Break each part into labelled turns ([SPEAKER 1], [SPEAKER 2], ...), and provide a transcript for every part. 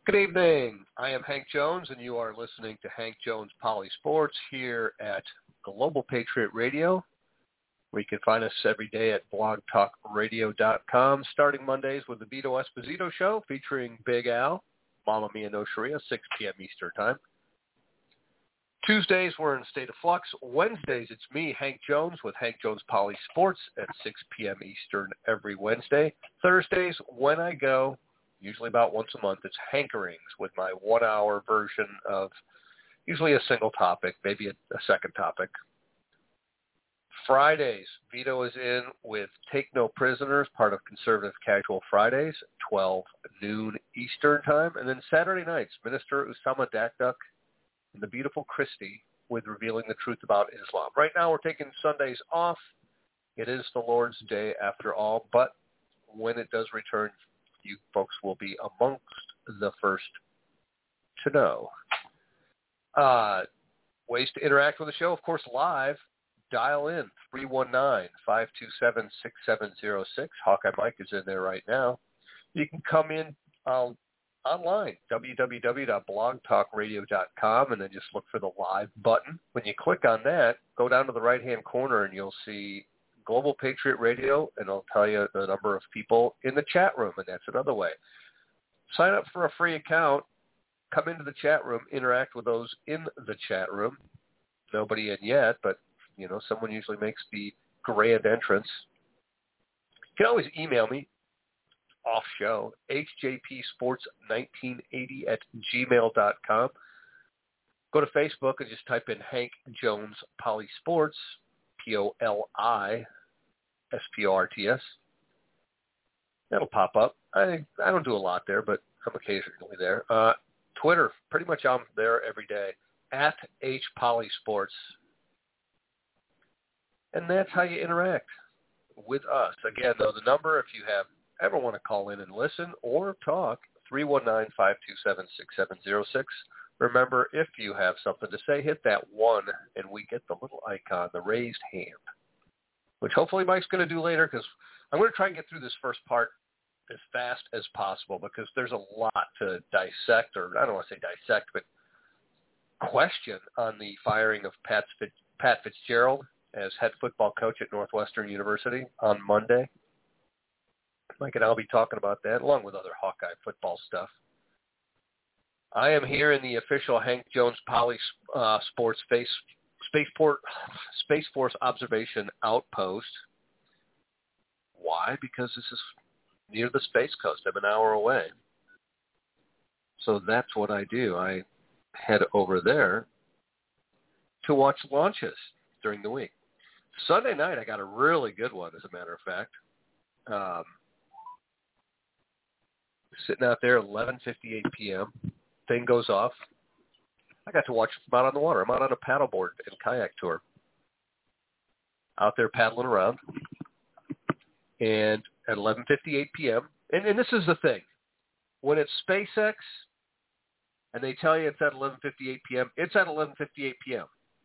[SPEAKER 1] Good evening. I am Hank Jones, and you are listening to Hank Jones Poly Sports here at Global Patriot Radio, where you can find us every day at blogtalkradio.com, starting Mondays with the Vito Esposito Show featuring Big Al, Mama Mia No Sharia, 6 p.m. Eastern Time. Tuesdays, we're in State of Flux. Wednesdays, it's me, Hank Jones, with Hank Jones Poly Sports at 6 p.m. Eastern every Wednesday. Thursdays, when I go, usually about once a month, it's Hankerings with my 1-hour version of usually a single topic, maybe a second topic. Fridays, Vito is in with Take No Prisoners, part of Conservative Casual Fridays, 12 noon Eastern Time. And then Saturday nights, Minister Usama Dakduk and the beautiful Christy with Revealing the Truth About Islam. Right now we're taking Sundays off. It is the Lord's Day after all, but when it does return, you folks will be amongst the first to know. Ways to interact with the show, of course, live. Dial in 319-527-6706. Hawkeye Mike is in there right now. You can come in online, www.blogtalkradio.com, and then just look for the live button. When you click on that, go down to the right-hand corner, and you'll see Global Patriot Radio, and it'll tell you the number of people in the chat room, and that's another way. Sign up for a free account, come into the chat room, interact with those in the chat room. Nobody in yet, but, you know, someone usually makes the grand entrance. You can always email me off show, hjpsports1980@gmail.com. Go to Facebook and just type in Hank Jones Poly Sports, POLISPORTS. That'll pop up. I don't do a lot there, but I'm occasionally there. Twitter, pretty much I'm there every day, at HPolySports. And that's how you interact with us. Again, though, the number, if you ever want to call in and listen or talk, 319-527-6706. Remember, if you have something to say, hit that 1, and we get the little icon, the raised hand, which hopefully Mike's going to do later, because I'm going to try and get through this first part as fast as possible, because there's a lot to dissect, or I don't want to say dissect, but question on the firing of Pat Fitzgerald as head football coach at Northwestern University on Monday. Mike and I'll be talking about that, along with other Hawkeye football stuff. I am here in the official Hank Jones Poly Sports Space Force Observation Outpost. Why? Because this is near the Space Coast. I'm an hour away. So that's what I do. I head over there to watch launches during the week. Sunday night, I got a really good one, as a matter of fact. Sitting out there, 11:58 p.m. Thing goes off. I got to watch them out on the water. I'm out on a paddleboard and kayak tour. Out there paddling around. And at 11:58 p.m., and this is the thing. When it's SpaceX and they tell you it's at 11:58 p.m., it's at 11:58 p.m.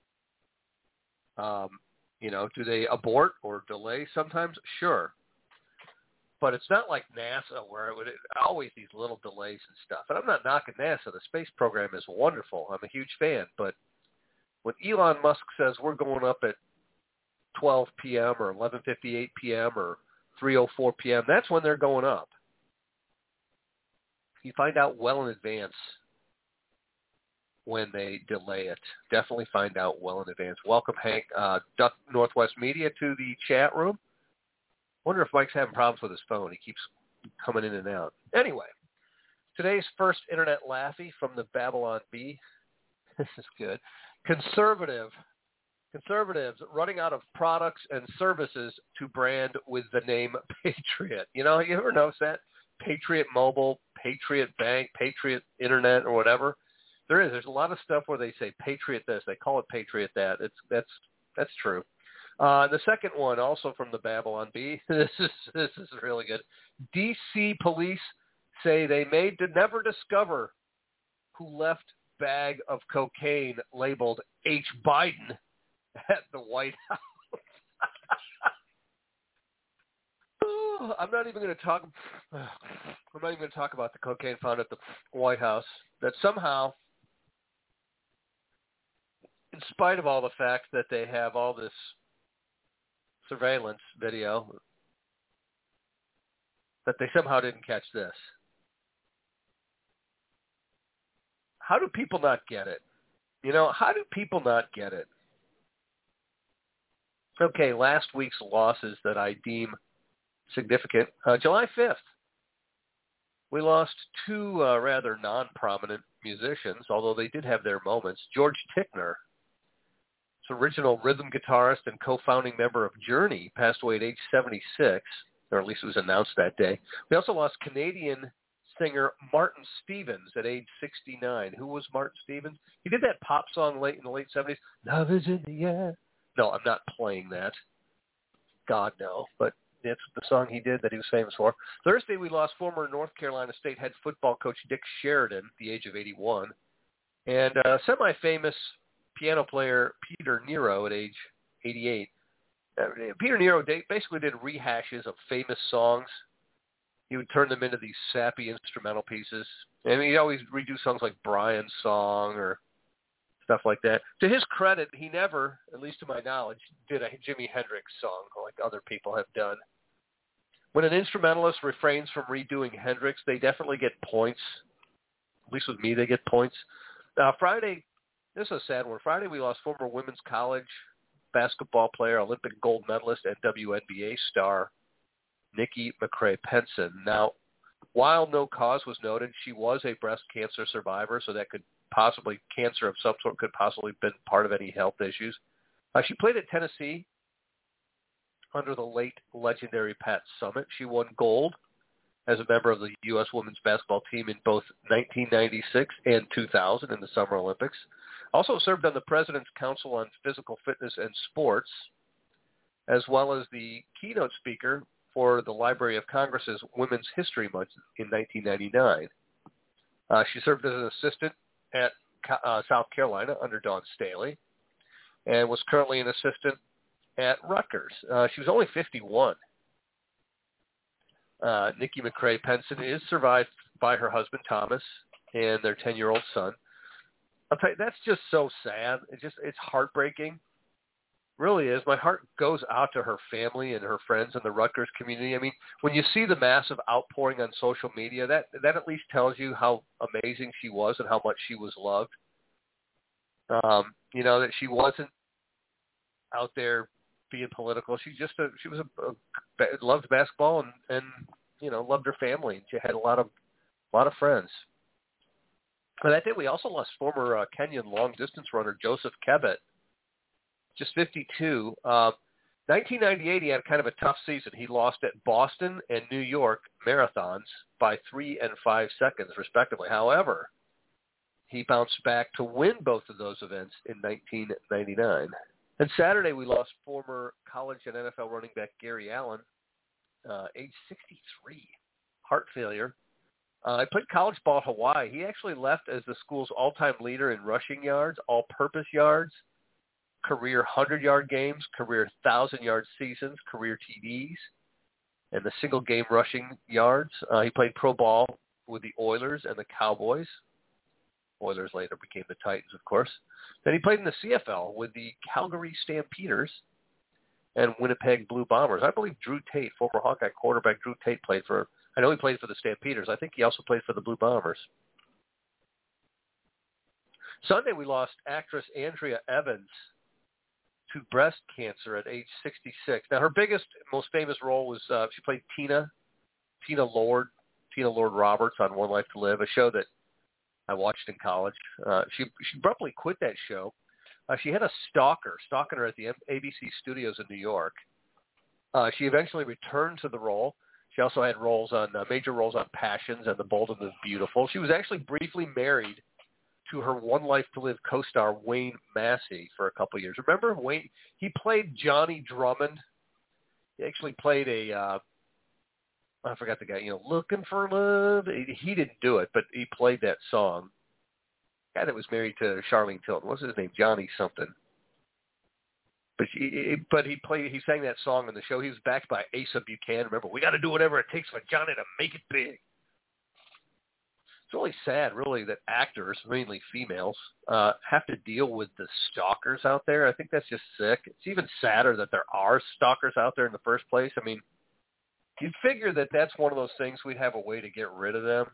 [SPEAKER 1] You know, do they abort or delay sometimes? Sure. But it's not like NASA where it would always these little delays and stuff. And I'm not knocking NASA. The space program is wonderful. I'm a huge fan. But when Elon Musk says we're going up at 12 p.m. or 11:58 p.m. or 3:04 p.m., that's when they're going up. You find out well in advance when they delay it. Definitely find out well in advance. Welcome, Hank, Duck Northwest Media, to the chat room. Wonder if Mike's having problems with his phone. He keeps coming in and out. Anyway, today's first internet laughy from the Babylon Bee. This is good. Conservatives running out of products and services to brand with the name Patriot. You know, you ever notice that? Patriot Mobile, Patriot Bank, Patriot Internet, or whatever. There's a lot of stuff where they say Patriot this, they call it Patriot that. That's true. The second one, also from the Babylon Bee. This is really good. D.C. police say they may never discover who left bag of cocaine labeled H. Biden at the White House. I'm not even going to talk. I'm not even going to talk about the cocaine found at the White House. That somehow, in spite of all the fact that they have all this surveillance video, that they somehow didn't catch this. How do people not get it? You know, how do people not get it? Okay, last week's losses that I deem significant. July 5th, we lost two rather non-prominent musicians, although they did have their moments. George Tickner, his original rhythm guitarist and co-founding member of Journey, passed away at age 76, or at least it was announced that day. We also lost Canadian singer Martin Stevens at age 69. Who was Martin Stevens? He did that pop song late in the late 70s, Love is in the Air. No, I'm not playing that. God, no. But it's the song he did that he was famous for. Thursday, we lost former North Carolina State head football coach Dick Sheridan at the age of 81. And semi-famous piano player Peter Nero at age 88. Peter Nero basically did rehashes of famous songs. He would turn them into these sappy instrumental pieces. And he'd always redo songs like Brian's Song or stuff like that. To his credit, he never, at least to my knowledge, did a Jimi Hendrix song like other people have done. When an instrumentalist refrains from redoing Hendrix, they definitely get points. At least with me, they get points. Friday, this is a sad one. Friday, we lost former women's college basketball player, Olympic gold medalist, and WNBA star Nikki McCrae-Penson. Now, while no cause was noted, she was a breast cancer survivor, so that could possibly, cancer of some sort could possibly have been part of any health issues. She played at Tennessee under the late legendary Pat Summitt. She won gold as a member of the U.S. women's basketball team in both 1996 and 2000 in the Summer Olympics. Also served on the President's Council on Physical Fitness and Sports, as well as the keynote speaker for the Library of Congress's Women's History Month in 1999. She served as an assistant at South Carolina under Dawn Staley and was currently an assistant at Rutgers. She was only 51. Nikki McCrae-Penson is survived by her husband, Thomas, and their 10-year-old son. I'll tell you, that's just so sad. It's heartbreaking. Really is. My heart goes out to her family and her friends in the Rutgers community. I mean, when you see the massive outpouring on social media, that at least tells you how amazing she was and how much she was loved. You know, that she wasn't out there being political. She was loved basketball and you know, loved her family. She had a lot of friends. And I think we also lost former Kenyan long distance runner Joseph Kebet, just 52. 1998, he had kind of a tough season. He lost at Boston and New York marathons by 3 and 5 seconds, respectively. However, he bounced back to win both of those events in 1999. And Saturday, we lost former college and NFL running back Gary Allen, age 63, heart failure. He played college ball at Hawaii. He actually left as the school's all-time leader in rushing yards, all-purpose yards, career 100-yard games, career 1,000-yard seasons, career TDs, and the single-game rushing yards. He played pro ball with the Oilers and the Cowboys. Oilers later became the Titans, of course. Then he played in the CFL with the Calgary Stampeders and Winnipeg Blue Bombers. I believe Drew Tate, former Hawkeye quarterback Drew Tate, played for, I know he played for the Stampeders. I think he also played for the Blue Bombers. Sunday, we lost actress Andrea Evans to breast cancer at age 66. Now, her biggest, most famous role was she played Tina Lord Roberts on One Life to Live, a show that I watched in college. She abruptly quit that show. She had a stalking her at the ABC studios in New York. She eventually returned to the role. She also had major roles on Passions and The Bold and the Beautiful. She was actually briefly married to her One Life to Live co-star Wayne Massey for a couple of years. Remember Wayne? He played Johnny Drummond. He actually played I forgot the guy, Looking for Love. He didn't do it, but he played that song. The guy that was married to Charlene Tilton. What's his name? Johnny something. But he sang that song on the show. He was backed by Asa Buchanan. Remember, we got to do whatever it takes for Johnny to make it big. It's really sad, really, that actors, mainly females, have to deal with the stalkers out there. I think that's just sick. It's even sadder that there are stalkers out there in the first place. I mean, you'd figure that that's one of those things we'd have a way to get rid of them.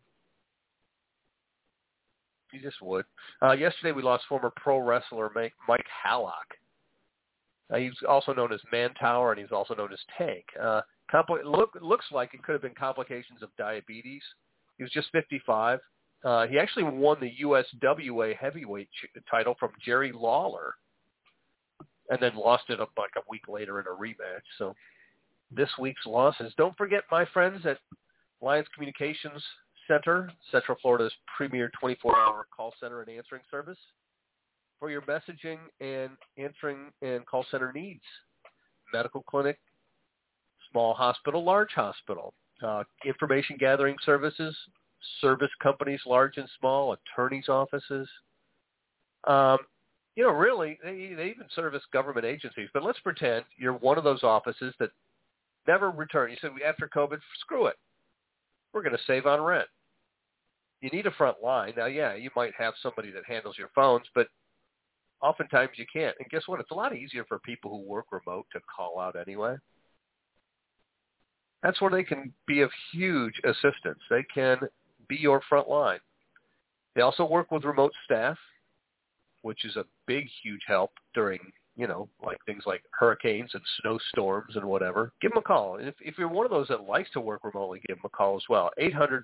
[SPEAKER 1] You just would. Yesterday we lost former pro wrestler Mike Hallock. He's also known as Mantower, and he's also known as Tank. Looks like it could have been complications of diabetes. He was just 55. He actually won the USWA heavyweight title from Jerry Lawler, and then lost it like a week later in a rematch. So this week's losses. Don't forget, my friends at Alliance Communications Center, Central Florida's premier 24-hour call center and answering service for your messaging and answering and call center needs. Medical clinic, small hospital, large hospital, information gathering services, service companies, large and small, attorneys' offices. Really, they even service government agencies. But let's pretend you're one of those offices that never return. You said, after COVID, screw it. We're going to save on rent. You need a front line. Now, yeah, you might have somebody that handles your phones, but oftentimes you can't. And guess what? It's a lot easier for people who work remote to call out anyway. That's where they can be of huge assistance. They can be your front line. They also work with remote staff, which is a big, huge help during, like things like hurricanes and snowstorms and whatever. Give them a call. And if you're one of those that likes to work remotely, give them a call as well.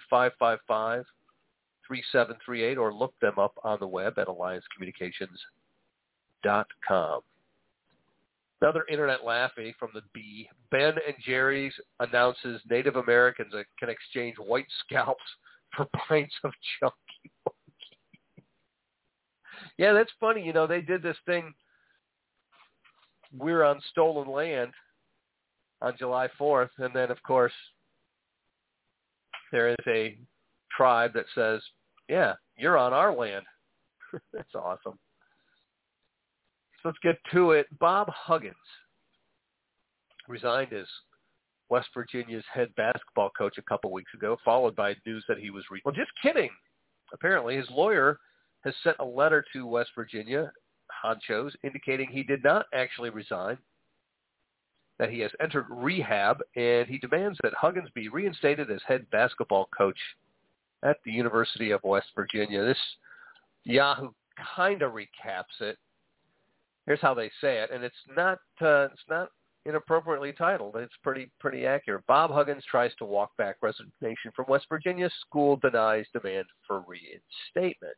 [SPEAKER 1] 800-555-3738, or look them up on the web at alliancecommunications.com. Another internet laughy from the Bee. Ben and Jerry's announces Native Americans can exchange white scalps for pints of chunky monkey. Yeah, that's funny. They did this thing. We're on stolen land on July 4th, and then, of course, there is a tribe that says, yeah, you're on our land. That's awesome. So let's get to it. Bob Huggins resigned as West Virginia's head basketball coach a couple weeks ago, followed by news that he was well, just kidding. Apparently, his lawyer has sent a letter to West Virginia honchos indicating he did not actually resign, that he has entered rehab, and he demands that Huggins be reinstated as head basketball coach at the University of West Virginia. This Yahoo kind of recaps it. Here's how they say it, and it's not inappropriately titled. It's pretty accurate. Bob Huggins tries to walk back resignation from West Virginia. School denies demand for reinstatement.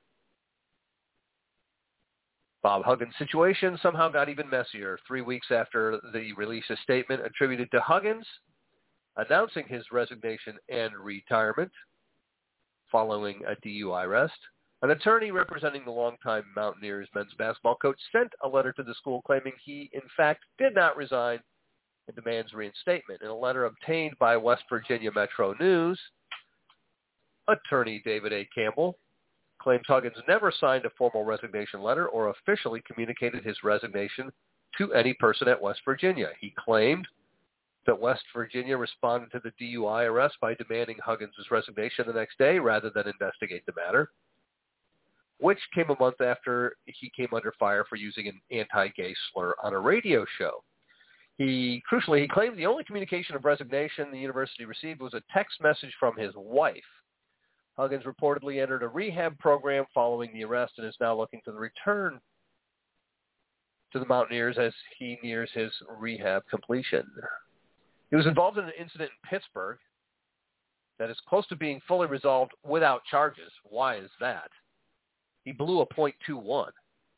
[SPEAKER 1] Bob Huggins' situation somehow got even messier 3 weeks after the release of statement attributed to Huggins announcing his resignation and retirement following a DUI arrest. An attorney representing the longtime Mountaineers men's basketball coach sent a letter to the school claiming he, in fact, did not resign and demands reinstatement. In a letter obtained by West Virginia Metro News, attorney David A. Campbell claims Huggins never signed a formal resignation letter or officially communicated his resignation to any person at West Virginia. He claimed that West Virginia responded to the DUI arrest by demanding Huggins' resignation the next day rather than investigate the matter, which came a month after he came under fire for using an anti-gay slur on a radio show. He claimed the only communication of resignation the university received was a text message from his wife. Huggins reportedly entered a rehab program following the arrest and is now looking to return to the Mountaineers as he nears his rehab completion. He was involved in an incident in Pittsburgh that is close to being fully resolved without charges. Why is that? He blew a .21.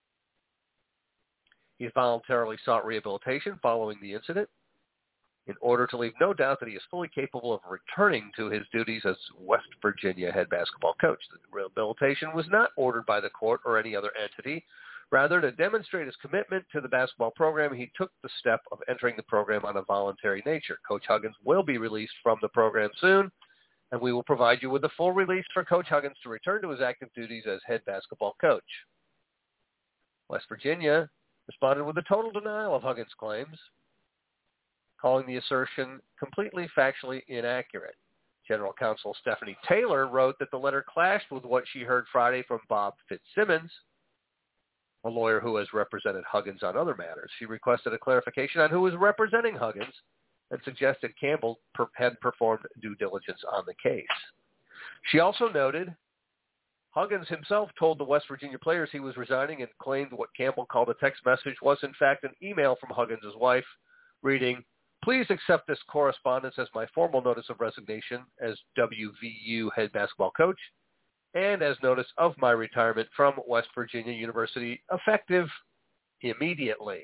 [SPEAKER 1] He voluntarily sought rehabilitation following the incident in order to leave no doubt that he is fully capable of returning to his duties as West Virginia head basketball coach. The rehabilitation was not ordered by the court or any other entity. Rather, to demonstrate his commitment to the basketball program, he took the step of entering the program on a voluntary nature. Coach Huggins will be released from the program soon, and we will provide you with a full release for Coach Huggins to return to his active duties as head basketball coach. West Virginia responded with a total denial of Huggins' claims, calling the assertion completely factually inaccurate. General Counsel Stephanie Taylor wrote that the letter clashed with what she heard Friday from Bob Fitzsimmons, a lawyer who has represented Huggins on other matters. She requested a clarification on who was representing Huggins and suggested Campbell had performed due diligence on the case. She also noted Huggins himself told the West Virginia Players he was resigning and claimed what Campbell called a text message was in fact an email from Huggins' wife reading, "Please accept this correspondence as my formal notice of resignation as WVU head basketball coach and as notice of my retirement from West Virginia University effective immediately."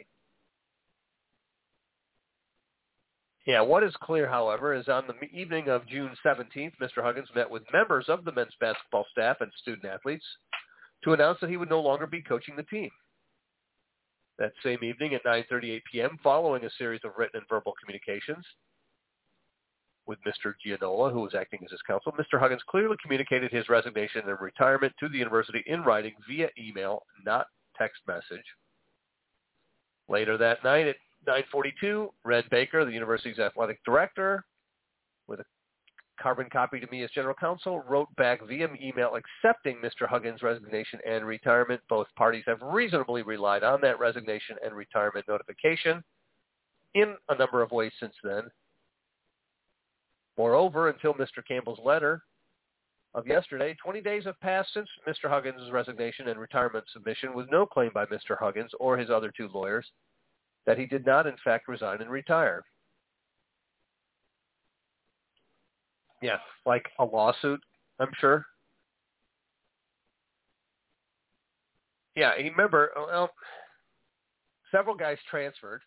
[SPEAKER 1] Yeah, what is clear, however, is on the evening of June 17th, Mr. Huggins met with members of the men's basketball staff and student athletes to announce that he would no longer be coaching the team. That same evening at 9:38 p.m., following a series of written and verbal communications with Mr. Gianola, who was acting as his counsel, Mr. Huggins clearly communicated his resignation and retirement to the university in writing via email, not text message. Later that night at 9:42, Red Baker, the university's athletic director, with a carbon copy to me as general counsel, wrote back via email accepting Mr. Huggins' resignation and retirement. Both parties have reasonably relied on that resignation and retirement notification in a number of ways since then. Moreover, until Mr. Campbell's letter of yesterday, 20 days have passed since Mr. Huggins' resignation and retirement submission with no claim by Mr. Huggins or his other two lawyers that he did not, in fact, resign and retire. Yeah, like a lawsuit, I'm sure. Yeah, you remember, well, several guys transferred.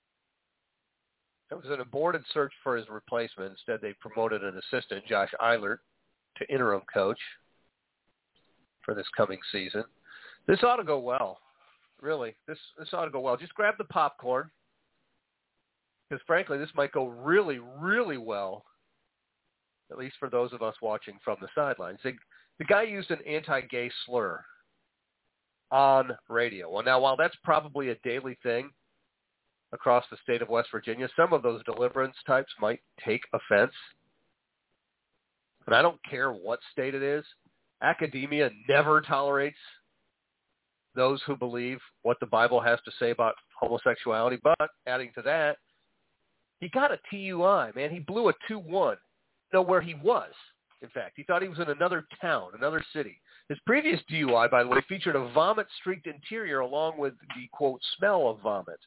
[SPEAKER 1] It was an aborted search for his replacement. Instead, they promoted an assistant, Josh Eilert, to interim coach for this coming season. This ought to go well. Really, this ought to go well. Just grab the popcorn, because frankly, this might go really, really well, at least for those of us watching from the sidelines. The guy used an anti-gay slur on radio. Well, now, while that's probably a daily thing across the state of West Virginia, some of those deliverance types might take offense. But I don't care what state it is. Academia never tolerates those who believe what the Bible has to say about homosexuality. But adding to that, he got a TUI, man. He blew a 2-1. Know where he was, in fact. He thought he was in another town, another city. His previous DUI, by the way, featured a vomit-streaked interior along with the, quote, smell of vomit.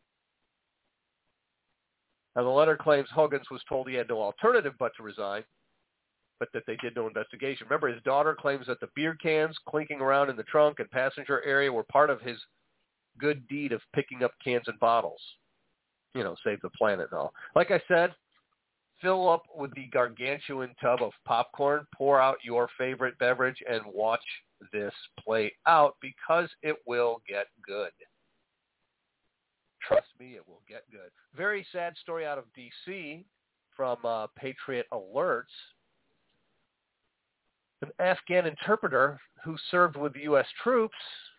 [SPEAKER 1] Now, the letter claims Huggins was told he had no alternative but to resign, but that they did no investigation. Remember, his daughter claims that the beer cans clinking around in the trunk and passenger area were part of his good deed of picking up cans and bottles. You know, save the planet and all. Like I said, fill up with the gargantuan tub of popcorn, pour out your favorite beverage, and watch this play out because it will get good. Trust me, it will get good. Very sad story out of D.C. from Patriot Alerts. An Afghan interpreter who served with U.S. troops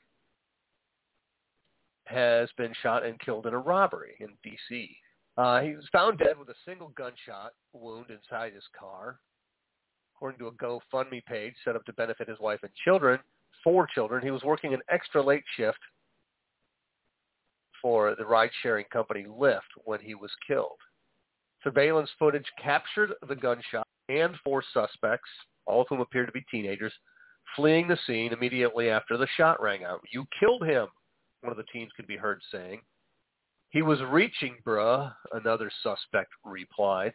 [SPEAKER 1] has been shot and killed in a robbery in D.C. He was found dead with a single gunshot wound inside his car. According to a GoFundMe page set up to benefit his wife and children, 4 children, he was working an extra late shift for the ride-sharing company Lyft when he was killed. Surveillance footage captured the gunshot and 4 suspects, all of whom appear to be teenagers, fleeing the scene immediately after the shot rang out. "You killed him," one of the teens could be heard saying. "He was reaching, bruh," another suspect replied.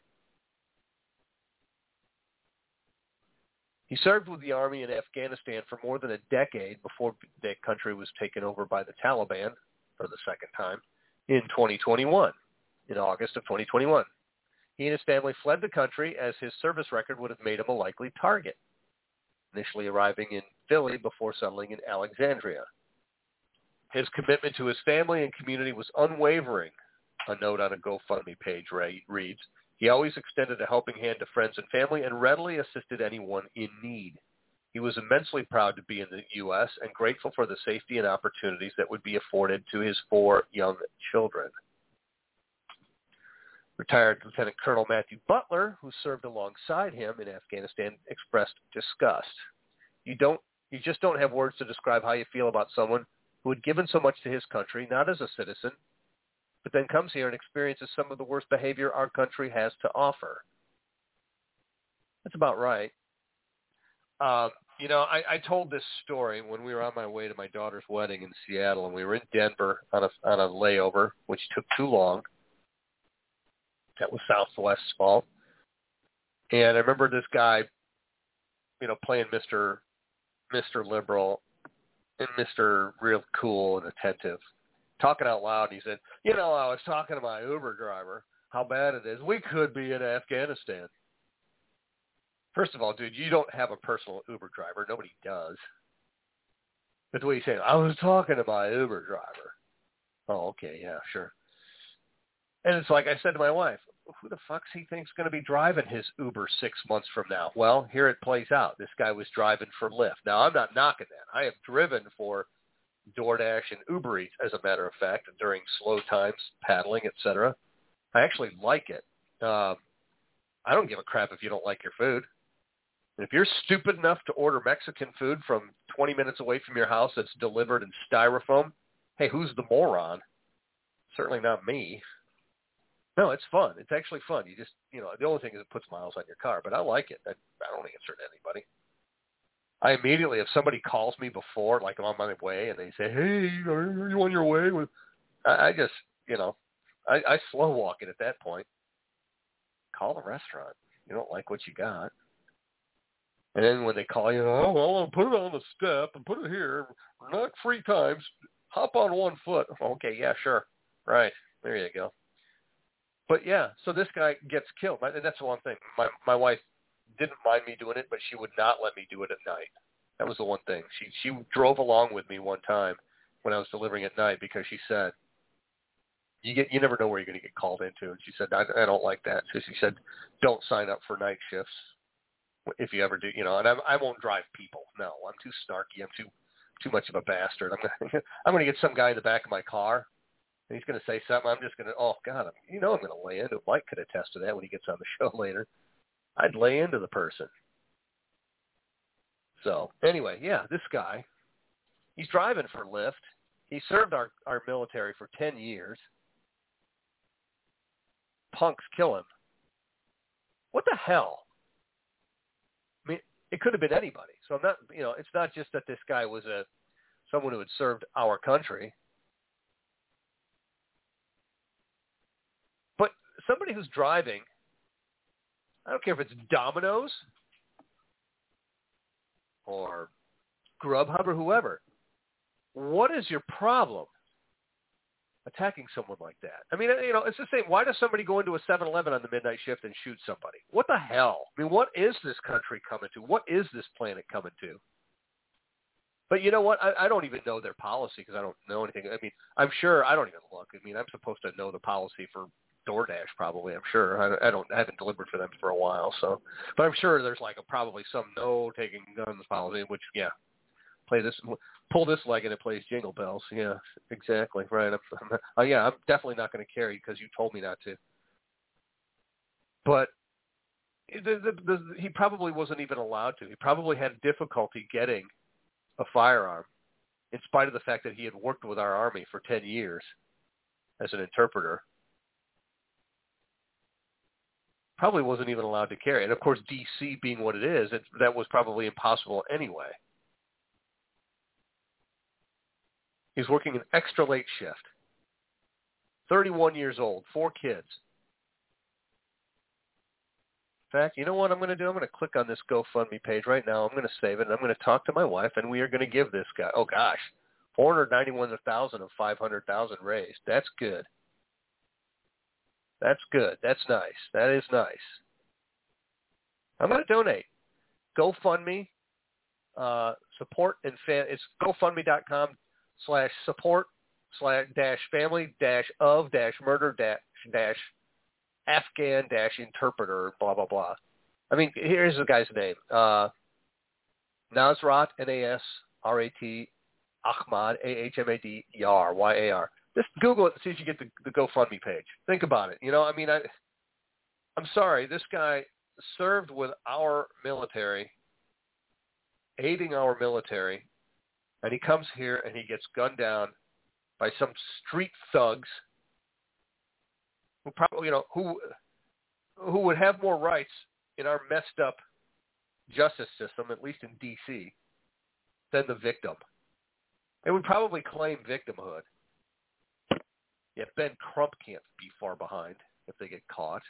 [SPEAKER 1] He served with the army in Afghanistan for more than a decade before the country was taken over by the Taliban for the second time in 2021, in August of 2021. He and his family fled the country as his service record would have made him a likely target, initially arriving in Philly before settling in Alexandria. His commitment to his family and community was unwavering, a note on a GoFundMe page reads. He always extended a helping hand to friends and family and readily assisted anyone in need. He He was immensely proud to be in the U.S. and grateful for the safety and opportunities that would be afforded to his 4 young children. Retired Lieutenant Colonel Matthew Butler, who served alongside him in Afghanistan, expressed disgust. You just don't have words to describe how you feel about someone who had given so much to his country, not as a citizen, but then comes here and experiences some of the worst behavior our country has to offer. That's about right. I told this story when we were on my way to my daughter's wedding in Seattle, and we were in Denver on a layover, which took too long. That was Southwest's fault. And I remember this guy, playing Mr. Liberal and Mr. Real Cool and Attentive, talking out loud. And he said, I was talking to my Uber driver, how bad it is. We could be in Afghanistan. First of all, dude, you don't have a personal Uber driver. Nobody does. That's what he's saying. I was talking to my Uber driver. Oh, okay, yeah, sure. And it's like I said to my wife, who the fuck's he think's going to be driving his Uber 6 months from now? Well, here it plays out. This guy was driving for Lyft. Now, I'm not knocking that. I have driven for DoorDash and Uber Eats, as a matter of fact, during slow times, paddling, etc. I actually like it. I don't give a crap if you don't like your food. And if you're stupid enough to order Mexican food from 20 minutes away from your house that's delivered in styrofoam, hey, who's the moron? Certainly not me. No, it's fun. It's actually fun. You just, the only thing is it puts miles on your car, but I like it. I don't answer to anybody. I immediately, if somebody calls me before, like I'm on my way, and they say, hey, are you on your way? I just, I slow walk it at that point. Call the restaurant. You don't like what you got. And then when they call you, oh, well, I'll put it on the step and put it here. Not 3 times. Hop on 1 foot. Okay, yeah, sure. Right. There you go. But, yeah, so this guy gets killed. And that's the one thing. My wife didn't mind me doing it, but she would not let me do it at night. That was the one thing. She drove along with me one time when I was delivering at night because she said, you never know where you're going to get called into. And she said, I don't like that. So she said, don't sign up for night shifts if you ever do, and I won't drive people. No, I'm too snarky. I'm too much of a bastard. I'm going to get some guy in the back of my car, and he's going to say something. I'm just going to, oh, God, I'm going to lay into it. Mike could attest to that when he gets on the show later. I'd lay into the person. So, anyway, yeah, this guy, he's driving for Lyft. He served our military for 10 years. Punks kill him. What the hell? I mean, it could have been anybody. So I'm not, it's not just that this guy was someone who had served our country. But somebody who's driving, I don't care if it's Domino's or Grubhub or whoever. What is your problem attacking someone like that? I mean, it's the same. Why does somebody go into a 7-Eleven on the midnight shift and shoot somebody? What the hell? I mean, what is this country coming to? What is this planet coming to? But you know what? I don't even know their policy because I don't know anything. I mean, I'm sure I don't even look. I mean, I'm supposed to know the policy for DoorDash probably. I'm sure. I haven't delivered for them for a while. So, but I'm sure there's probably some no taking guns policy, which pull this leg and it plays Jingle Bells. Yeah, exactly. Right. I'm definitely not going to carry because you told me not to. But he probably wasn't even allowed to. He probably had difficulty getting a firearm in spite of the fact that he had worked with our Army for 10 years as an interpreter. Probably wasn't even allowed to carry. And, of course, D.C. being what it is, that was probably impossible anyway. He's working an extra late shift. 31 years old, 4 kids. In fact, you know what I'm going to do? I'm going to click on this GoFundMe page right now. I'm going to save it, and I'm going to talk to my wife, and we are going to give this guy, oh gosh, $491,000 of $500,000 raised. That's good. That's good. That's nice. That is nice. I'm going to donate. GoFundMe, support and it's GoFundMe.com/support/family-of-murder-Afghan-interpreter, blah, blah, blah. I mean, here's the guy's name. Nasrat, Nasrat, Ahmad, Ahmad, Yar, Yar. Just Google it and see if you get the GoFundMe page. Think about it. You know, I mean, I'm sorry. This guy served with our military, aiding our military, and he comes here and he gets gunned down by some street thugs who probably, you know, who would have more rights in our messed up justice system, at least in D.C., than the victim. They would probably claim victimhood. Yet Ben Crump can't be far behind if they get caught.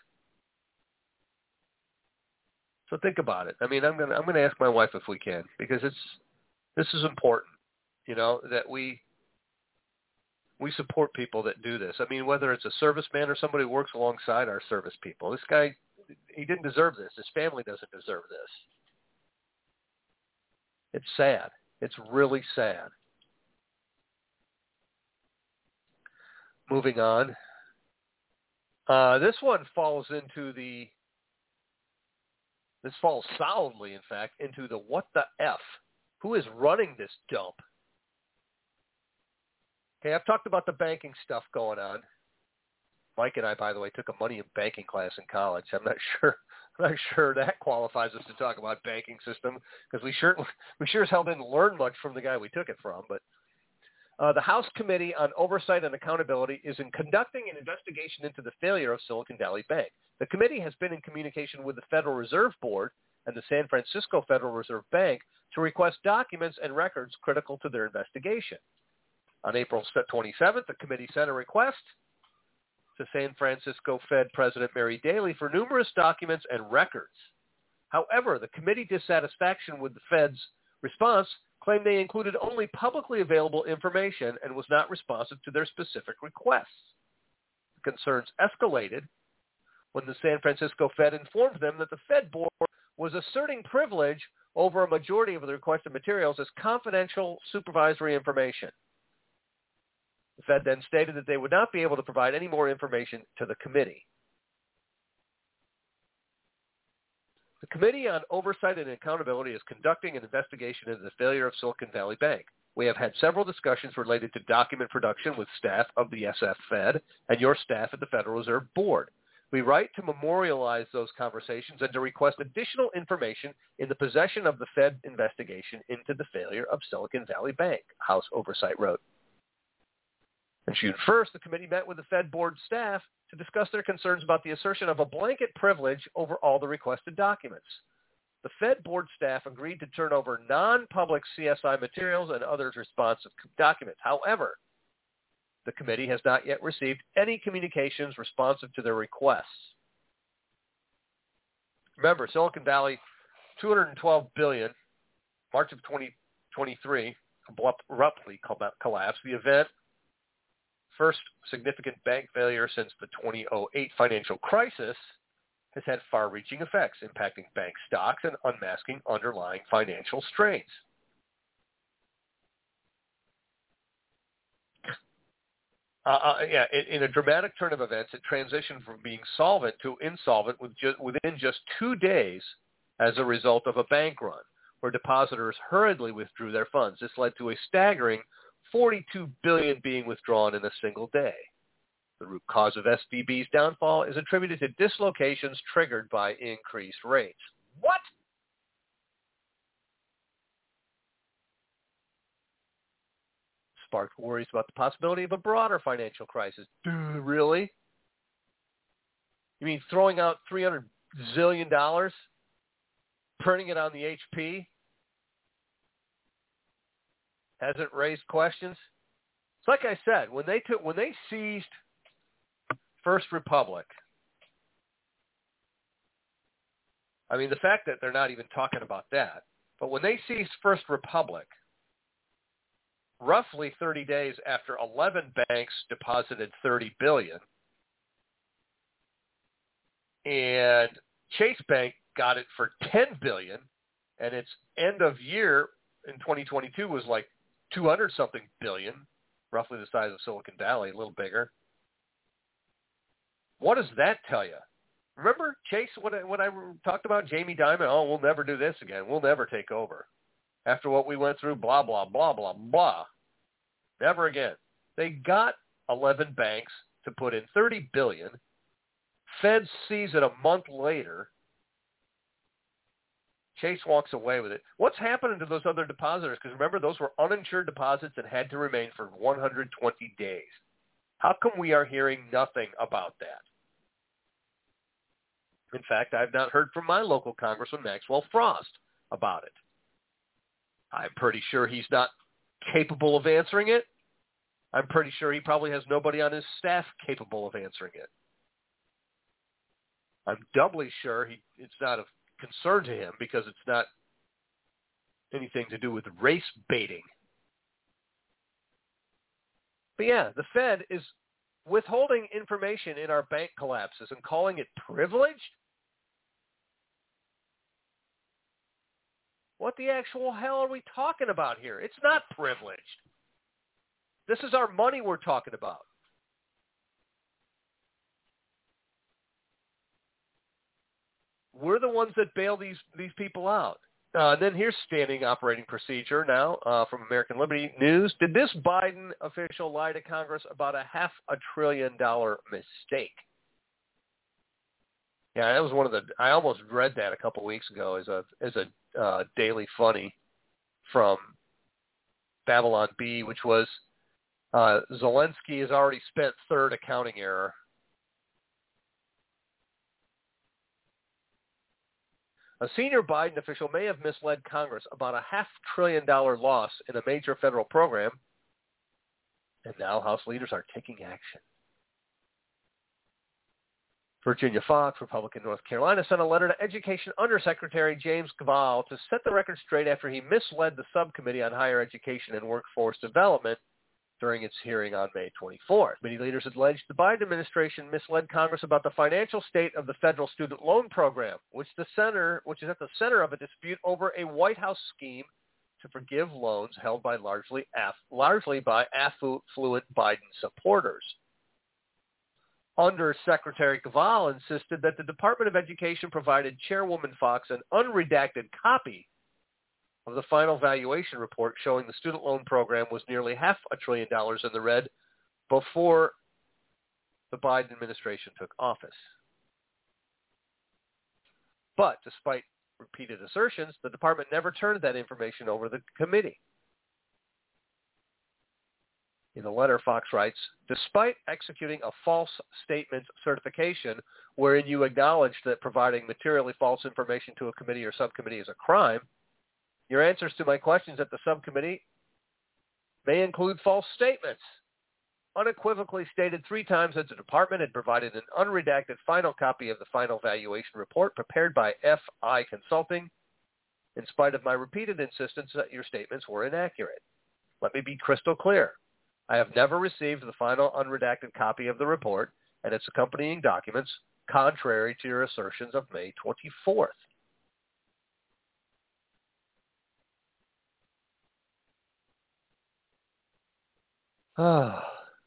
[SPEAKER 1] So think about it. I mean, I'm gonna ask my wife if we can, because this is important. You know, that we support people that do this. I mean, whether it's a serviceman or somebody who works alongside our service people. This guy, he didn't deserve this. His family doesn't deserve this. It's sad. It's really sad. Moving on. This one falls solidly, in fact, into the what the F. Who is running this dump? Okay, I've talked about the banking stuff going on. Mike and I, by the way, took a money in banking class in college. I'm not sure that qualifies us to talk about banking system, because we sure as hell didn't learn much from the guy we took it from. But the House Committee on Oversight and Accountability is conducting an investigation into the failure of Silicon Valley Bank. The committee has been in communication with the Federal Reserve Board and the San Francisco Federal Reserve Bank to request documents and records critical to their investigation. On April 27th, the committee sent a request to San Francisco Fed President Mary Daly for numerous documents and records. However, the committee dissatisfaction with the Fed's response claimed they included only publicly available information and was not responsive to their specific requests. The concerns escalated when the San Francisco Fed informed them that the Fed board was asserting privilege over a majority of the requested materials as confidential supervisory information. The Fed then stated that they would not be able to provide any more information to the committee. The Committee on Oversight and Accountability is conducting an investigation into the failure of Silicon Valley Bank. We have had several discussions related to document production with staff of the SF Fed and your staff at the Federal Reserve Board. We write to memorialize those conversations and to request additional information in the possession of the Fed investigation into the failure of Silicon Valley Bank, House Oversight wrote. On June 1st, the committee met with the Fed board staff to discuss their concerns about the assertion of a blanket privilege over all the requested documents. The Fed board staff agreed to turn over non-public CSI materials and other responsive documents. However, the committee has not yet received any communications responsive to their requests. Remember, Silicon Valley, $212 billion, March of 2023, abruptly collapsed. The event, first significant bank failure since the 2008 financial crisis, has had far-reaching effects, impacting bank stocks and unmasking underlying financial strains. In a dramatic turn of events, it transitioned from being solvent to insolvent within just 2 days as a result of a bank run, where depositors hurriedly withdrew their funds. This led to a staggering $42 billion being withdrawn in a single day. The root cause of SVB's downfall is attributed to dislocations triggered by increased rates. What? Sparked worries about the possibility of a broader financial crisis. Dude, really? You mean throwing out $300 zillion, printing it on the HP, hasn't raised questions? It's like I said, when they seized First Republic, I mean, the fact that they're not even talking about that, but when they seized First Republic, roughly 30 days after 11 banks deposited $30 billion, and Chase Bank got it for $10 billion, and its end of year in 2022 was like 200-something billion, roughly the size of Silicon Valley, a little bigger. What does that tell you? Remember, Chase, what I talked about, Jamie Dimon? Oh, we'll never do this again. We'll never take over. after what we went through, blah, blah, blah, blah, blah. Never again. They got 11 banks to put in $30 billion. Fed sees it a month later. Chase walks away with it. What's happening to those other depositors? Because remember, those were uninsured deposits and had to remain for 120 days. How come we are hearing nothing about that? In fact, I've not heard from my local Congressman, Maxwell Frost, about it. I'm pretty sure he's not capable of answering it. I'm pretty sure he probably has nobody on his staff capable of answering it. I'm doubly sure it's not of concern to him because it's not anything to do with race baiting. But yeah, the Fed is withholding information in our bank collapses and calling it privileged? What the actual hell are we talking about here? It's not privileged. This is our money we're talking about. We're the ones that bail these people out. Then here's standing operating procedure now from American Liberty News. Did this Biden official lie to Congress about a $500 billion mistake? Yeah, that was one of the. I almost read that a couple weeks ago as a daily funny from Babylon Bee, which was Zelensky has already spent third accounting error. A senior Biden official may have misled Congress about a $500 billion loss in a major federal program, and now House leaders are taking action. Virginia Fox, Republican North Carolina, sent a letter to Education Undersecretary James Gval to set the record straight after he misled the Subcommittee on Higher Education and Workforce Development during its hearing on May 24th. Committee leaders alleged the Biden administration misled Congress about the financial state of the federal student loan program, which is at the center of a dispute over a White House scheme to forgive loans held by largely by affluent Biden supporters. Undersecretary Gval insisted that the Department of Education provided Chairwoman Fox an unredacted copy of the final valuation report showing the student loan program was nearly $500 billion in the red before the Biden administration took office. But despite repeated assertions, the department never turned that information over to the committee. In the letter, Fox writes, despite executing a false statement certification wherein you acknowledge that providing materially false information to a committee or subcommittee is a crime, your answers to my questions at the subcommittee may include false statements. Unequivocally stated 3 times that the department had provided an unredacted final copy of the final valuation report prepared by FI Consulting, in spite of my repeated insistence that your statements were inaccurate. Let me be crystal clear. I have never received the final unredacted copy of the report and its accompanying documents, contrary to your assertions of May 24th. I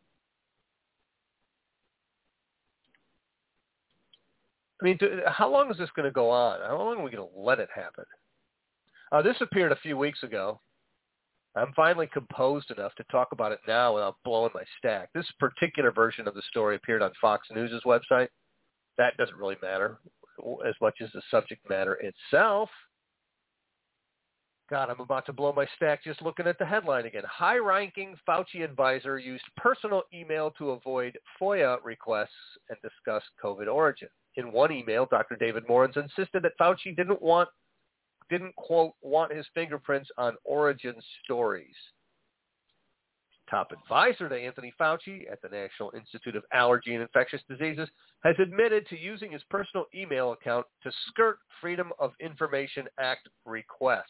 [SPEAKER 1] mean, how long is this going to go on? How long are we going to let it happen? This appeared a few weeks ago. I'm finally composed enough to talk about it now without blowing my stack. This particular version of the story appeared on Fox News' website. That doesn't really matter as much as the subject matter itself. God, I'm about to blow my stack just looking at the headline again. High-ranking Fauci advisor used personal email to avoid FOIA requests and discuss COVID origin. In one email, Dr. David Morens insisted that Fauci didn't, quote, want his fingerprints on origin stories. Top advisor to Anthony Fauci at the National Institute of Allergy and Infectious Diseases has admitted to using his personal email account to skirt Freedom of Information Act requests.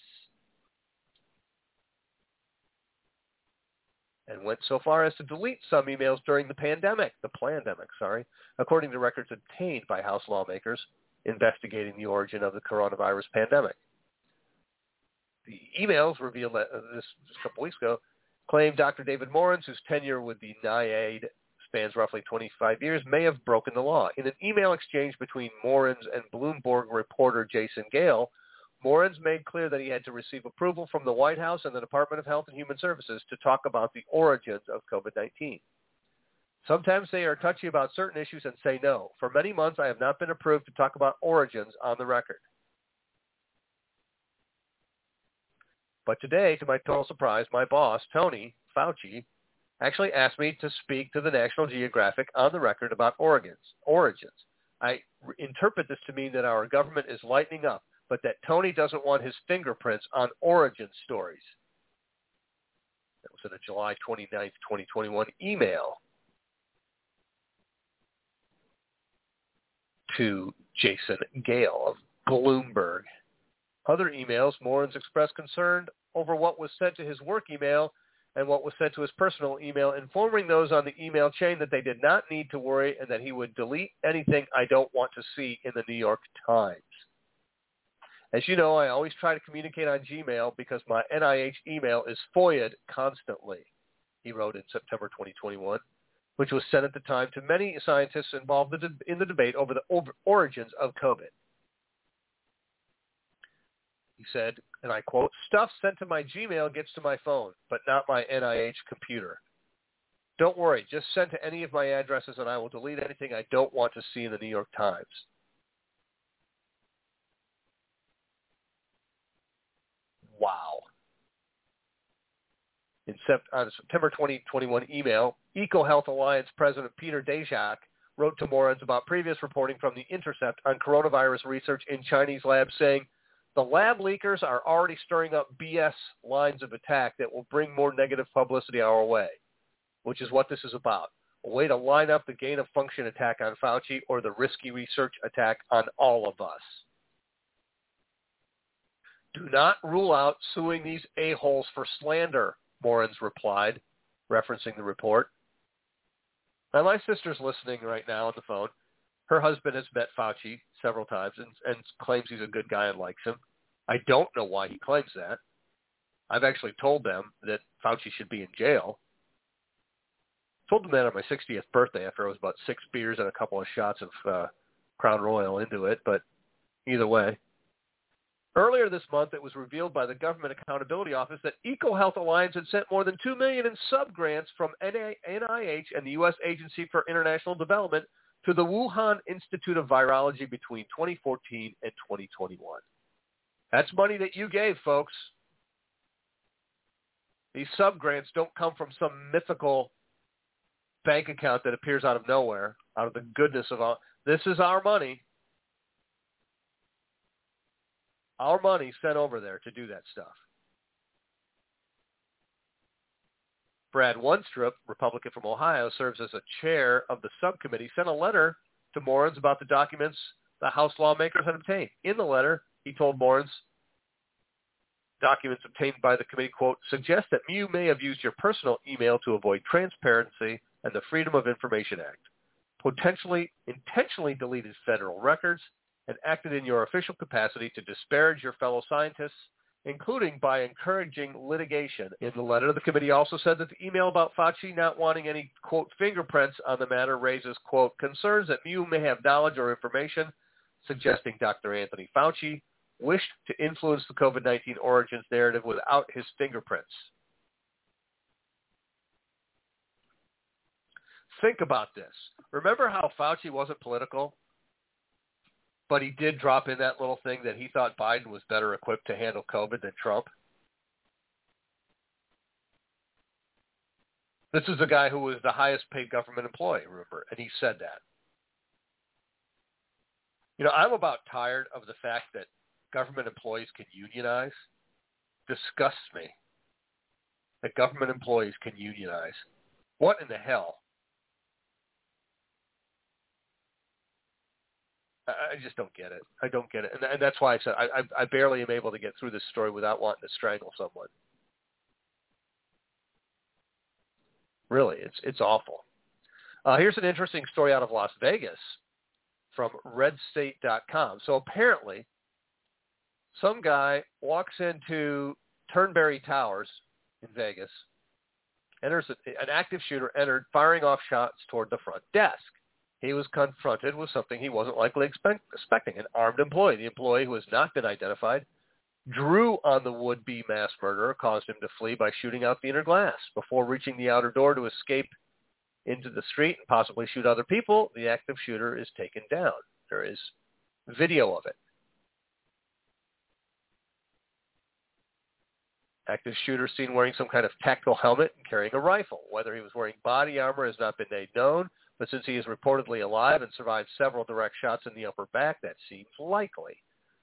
[SPEAKER 1] And went so far as to delete some emails during the plandemic, according to records obtained by House lawmakers investigating the origin of the coronavirus pandemic. The emails revealed this a couple weeks ago claim Dr. David Morens, whose tenure with the NIAID spans roughly 25 years, may have broken the law. In an email exchange between Morens and Bloomberg reporter Jason Gale, Morenz made clear that he had to receive approval from the White House and the Department of Health and Human Services to talk about the origins of COVID-19. Sometimes they are touchy about certain issues and say no. For many months, I have not been approved to talk about origins on the record. But today, to my total surprise, my boss, Tony Fauci, actually asked me to speak to the National Geographic on the record about origins. I interpret this to mean that our government is lightening up, but that Tony doesn't want his fingerprints on origin stories. That was in a July 29th, 2021 email to Jason Gale of Bloomberg. Other emails, Morenz expressed concern over what was sent to his work email and what was sent to his personal email, informing those on the email chain that they did not need to worry and that he would delete anything I don't want to see in the New York Times. As you know, I always try to communicate on Gmail because my NIH email is FOIA'd constantly, he wrote in September 2021, which was sent at the time to many scientists involved in the debate over the origins of COVID. He said, and I quote, "Stuff sent to my Gmail gets to my phone, but not my NIH computer. Don't worry, just send to any of my addresses and I will delete anything I don't want to see in the New York Times." Wow. On a September 2021 email, EcoHealth Alliance President Peter Daszak wrote to Morenz about previous reporting from The Intercept on coronavirus research in Chinese labs, saying, "The lab leakers are already stirring up BS lines of attack that will bring more negative publicity our way," which is what this is about, a way to line up the gain-of-function attack on Fauci or the risky research attack on all of us. "Do not rule out suing these a-holes for slander," Morenz replied, referencing the report. Now, my sister's listening right now on the phone. Her husband has met Fauci several times and claims he's a good guy and likes him. I don't know why he claims that. I've actually told them that Fauci should be in jail. Told them that on my 60th birthday after I was about 6 beers and a couple of shots of Crown Royal into it, but either way. Earlier this month, it was revealed by the Government Accountability Office that EcoHealth Alliance had sent more than $2 million in sub-grants from NIH and the U.S. Agency for International Development to the Wuhan Institute of Virology between 2014 and 2021. That's money that you gave, folks. These sub-grants don't come from some mythical bank account that appears out of nowhere, out of the goodness of all. This is our money. Our money sent over there to do that stuff. Brad Wenstrup, Republican from Ohio, serves as a chair of the subcommittee, sent a letter to Morenz about the documents the House lawmakers had obtained. In the letter, he told Morenz, documents obtained by the committee, quote, "suggest that you may have used your personal email to avoid transparency and the Freedom of Information Act, intentionally deleted federal records, and acted in your official capacity to disparage your fellow scientists, including by encouraging litigation." In the letter, the committee also said that the email about Fauci not wanting any, quote, fingerprints on the matter raises, quote, "concerns that you may have knowledge or information suggesting Dr. Anthony Fauci wished to influence the COVID-19 origins narrative without his fingerprints." Think about this. Remember how Fauci wasn't political? But he did drop in that little thing that he thought Biden was better equipped to handle COVID than Trump. This is a guy who was the highest paid government employee, remember, and he said that. You know, I'm about tired of the fact that government employees can unionize. Disgusts me that government employees can unionize. What in the hell? I just don't get it. I don't get it. And that's why I said I barely am able to get through this story without wanting to strangle someone. Really, it's awful. Here's an interesting story out of Las Vegas from redstate.com. So apparently, some guy walks into Turnberry Towers in Vegas, an active shooter entered, firing off shots toward the front desk. He was confronted with something he wasn't likely expecting, an armed employee. The employee, who has not been identified, drew on the would-be mass murderer caused him to flee by shooting out the inner glass. Before reaching the outer door to escape into the street and possibly shoot other people, the active shooter is taken down. There is video of it. Active shooter seen wearing some kind of tactical helmet and carrying a rifle. Whether he was wearing body armor has not been made known, but since he is reportedly alive and survived several direct shots in the upper back, that seems likely.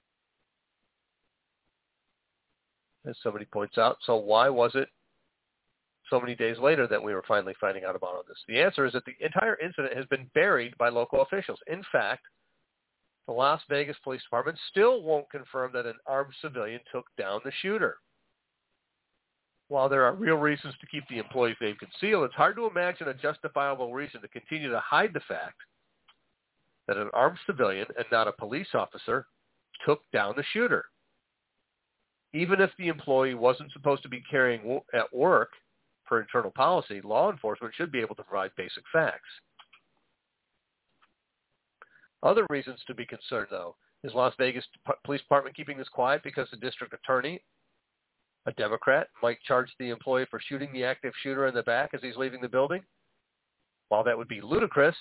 [SPEAKER 1] As somebody points out, so why was it so many days later that we were finally finding out about all this? The answer is that the entire incident has been buried by local officials. In fact, the Las Vegas Police Department still won't confirm that an armed civilian took down the shooter. While there are real reasons to keep the employee's name concealed, it's hard to imagine a justifiable reason to continue to hide the fact that an armed civilian and not a police officer took down the shooter. Even if the employee wasn't supposed to be carrying at work per internal policy, law enforcement should be able to provide basic facts. Other reasons to be concerned, though, is Las Vegas Police Department keeping this quiet because the district attorney, a Democrat, might charge the employee for shooting the active shooter in the back as he's leaving the building? While that would be ludicrous,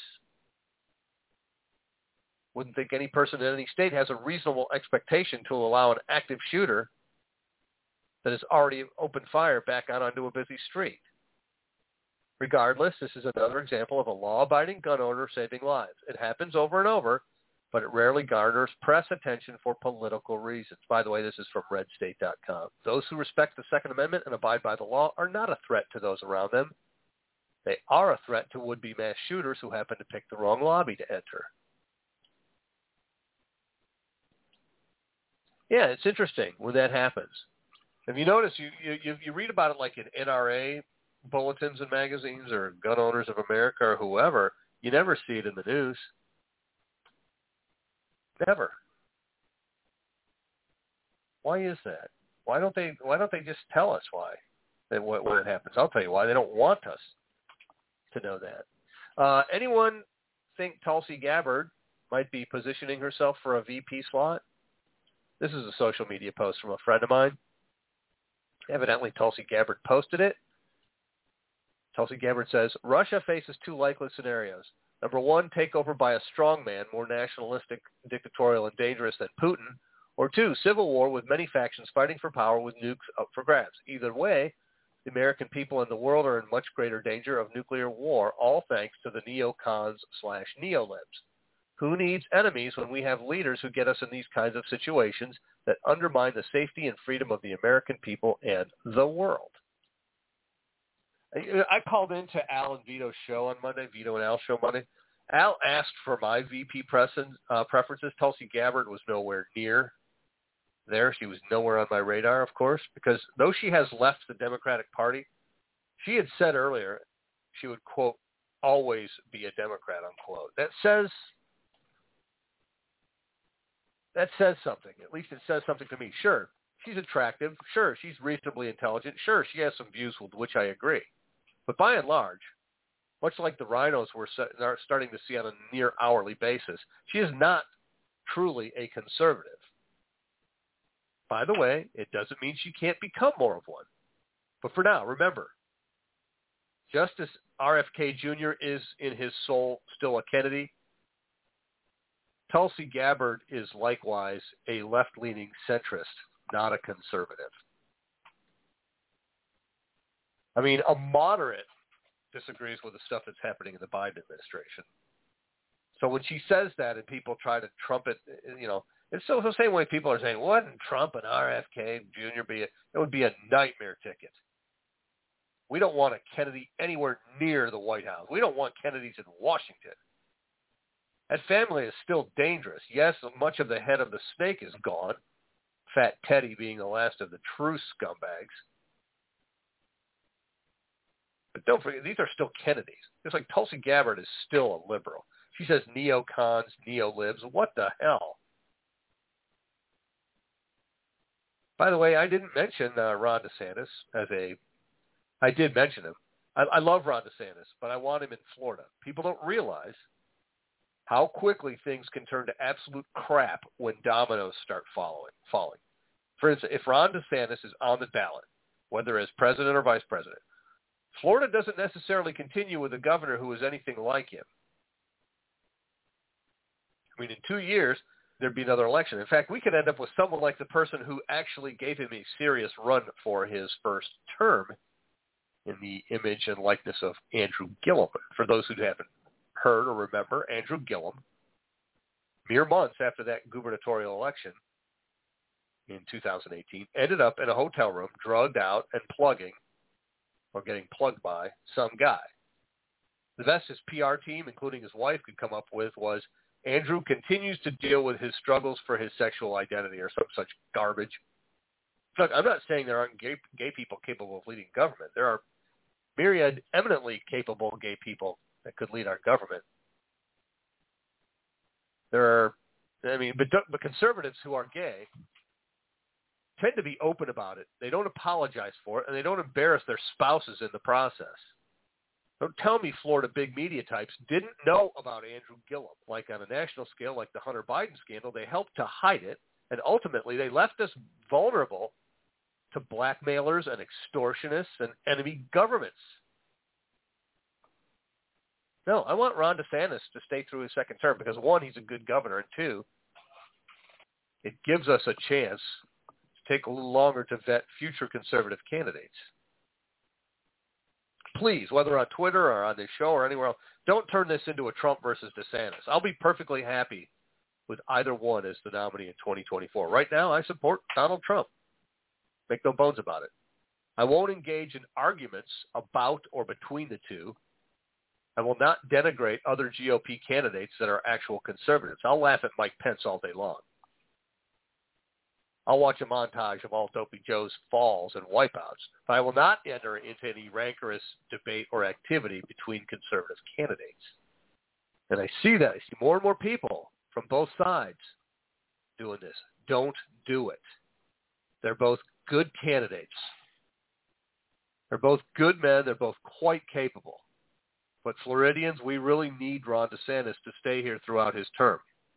[SPEAKER 1] wouldn't think any person in any state has a reasonable expectation to allow an active shooter that has already opened fire back out onto a busy street. Regardless, this is another example of a law-abiding gun owner saving lives. It happens over and over, but it rarely garners press attention for political reasons. By the way, this is from redstate.com. Those who respect the Second Amendment and abide by the law are not a threat to those around them. They are a threat to would-be mass shooters who happen to pick the wrong lobby to enter. Yeah, it's interesting when that happens. If you notice, you read about it like in NRA bulletins and magazines or Gun Owners of America or whoever. You never see it in the news. Never. Why is that? Why don't they just tell us why when it happens? I'll tell you why. They don't want us to know that. Anyone think Tulsi Gabbard might be positioning herself for a VP slot? This is a social media post from a friend of mine. Evidently, Tulsi Gabbard posted it. Tulsi Gabbard says, Russia faces two likely scenarios. Number one, takeover by a strongman, more nationalistic, dictatorial, and dangerous than Putin. Or two, civil war with many factions fighting for power with nukes up for grabs. Either way, the American people and the world are in much greater danger of nuclear war, all thanks to the neocons/neolibs. Who needs enemies when we have leaders who get us in these kinds of situations that undermine the safety and freedom of the American people and the world? I called into Al and Vito's show on Monday, Vito and Al's show Monday. Al asked for my VP preferences. Tulsi Gabbard was nowhere near there. She was nowhere on my radar, of course, because though she has left the Democratic Party, she had said earlier she would, quote, always be a Democrat, unquote. That says something. At least it says something to me. Sure, she's attractive. Sure, she's reasonably intelligent. Sure, she has some views with which I agree. But by and large, much like the rhinos we're starting to see on a near hourly basis, she is not truly a conservative. By the way, it doesn't mean she can't become more of one. But for now, remember, just as RFK Jr. is in his soul still a Kennedy, Tulsi Gabbard is likewise a left-leaning centrist, not a conservative. I mean, a moderate disagrees with the stuff that's happening in the Biden administration. So when she says that and people try to trumpet, it's still the same way people are saying, wouldn't Trump and RFK Jr. it would be a nightmare ticket. We don't want a Kennedy anywhere near the White House. We don't want Kennedys in Washington. That family is still dangerous. Yes, much of the head of the snake is gone, Fat Teddy being the last of the true scumbags. But don't forget, these are still Kennedys. It's like Tulsi Gabbard is still a liberal. She says neocons, neolibs. What the hell? By the way, I didn't mention Ron DeSantis I did mention him. I love Ron DeSantis, but I want him in Florida. People don't realize how quickly things can turn to absolute crap when dominoes start falling. For instance, if Ron DeSantis is on the ballot, whether as president or vice president, Florida doesn't necessarily continue with a governor who is anything like him. I mean, in 2 years, there'd be another election. In fact, we could end up with someone like the person who actually gave him a serious run for his first term in the image and likeness of Andrew Gillum. For those who haven't heard or remember, Andrew Gillum, mere months after that gubernatorial election in 2018, ended up in a hotel room, drugged out and plugging, or getting plugged by, some guy. The best his PR team, including his wife, could come up with was, Andrew continues to deal with his struggles for his sexual identity, or some such garbage. Look, I'm not saying there aren't gay people capable of leading government. There are myriad eminently capable gay people that could lead our government. But conservatives who are gay tend to be open about it. They don't apologize for it, and they don't embarrass their spouses in the process. Don't tell me Florida big media types didn't know about Andrew Gillum. Like on a national scale, like the Hunter Biden scandal, they helped to hide it, and ultimately they left us vulnerable to blackmailers and extortionists and enemy governments. No, I want Ron DeSantis to stay through his second term because, one, he's a good governor, and two, it gives us a chance to take a little longer to vet future conservative candidates. Please, whether on Twitter or on this show or anywhere else, don't turn this into a Trump versus DeSantis. I'll be perfectly happy with either one as the nominee in 2024. Right now, I support Donald Trump. Make no bones about it. I won't engage in arguments about or between the two. I will not denigrate other GOP candidates that are actual conservatives. I'll laugh at Mike Pence all day long. I'll watch a montage of all Dopey Joe's falls and wipeouts, but I will not enter into any rancorous debate or activity between conservative candidates. And I see that. I see more and more people from both sides doing this. Don't do it. They're both good candidates. They're both good men. They're both quite capable. But Floridians, we really need Ron DeSantis to stay here throughout his term.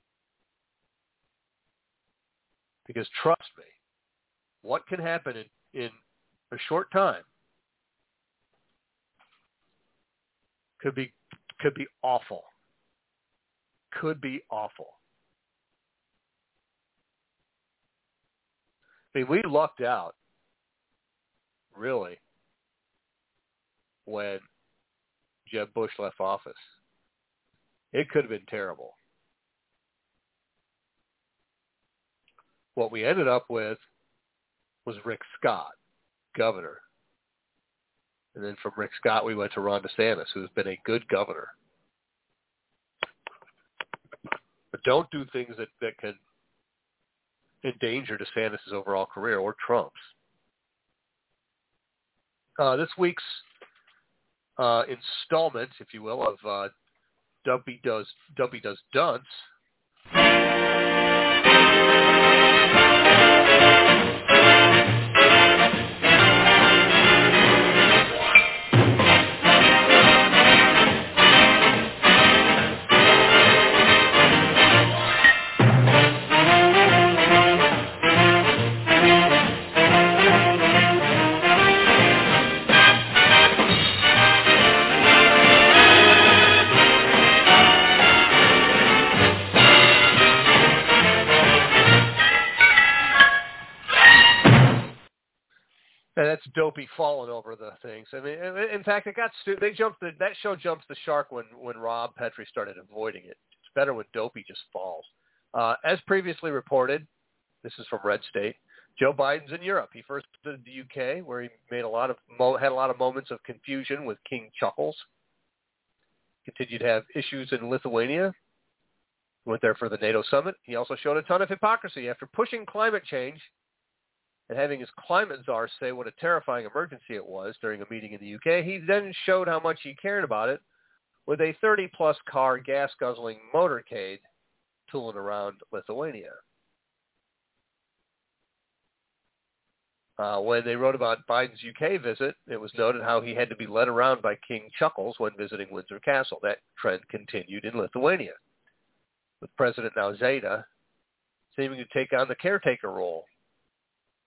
[SPEAKER 1] Because trust me, what can happen in a short time could be awful. Could be awful. I mean, we lucked out, really, when Jeb Bush left office. It could have been terrible. What we ended up with was Rick Scott, governor. And then from Rick Scott, we went to Ron DeSantis, who's been a good governor. But don't do things that can endanger DeSantis' overall career or Trump's. This week's installment, if you will, of Dumpy Does Dunce. And that's Dopey falling over the things. I mean, in fact, that show jumps the shark when Rob Petrie started avoiding it. It's better when Dopey just falls. As previously reported, this is from Red State, Joe Biden's in Europe. He first visited the UK, where he made had a lot of moments of confusion with King Chuckles. Continued to have issues in Lithuania. Went there for the NATO summit. He also showed a ton of hypocrisy after pushing climate change and having his climate czar say what a terrifying emergency it was during a meeting in the UK. He then showed how much he cared about it with a 30-plus car gas-guzzling motorcade tooling around Lithuania. When they wrote about Biden's UK visit, it was noted how he had to be led around by King Chuckles when visiting Windsor Castle. That trend continued in Lithuania, with President Nausėda seeming to take on the caretaker role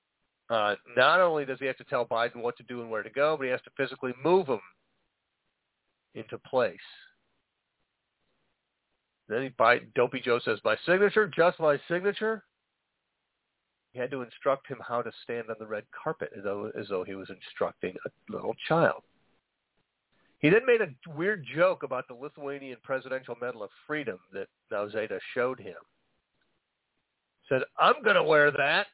[SPEAKER 1] Not only does he have to tell Biden what to do and where to go, but he has to physically move him into place. Then Dopey Joe says, my signature, just my signature. He had to instruct him how to stand on the red carpet as though he was instructing a little child. He then made a weird joke about the Lithuanian Presidential Medal of Freedom that Nausėda showed him. Said, I'm going to wear that.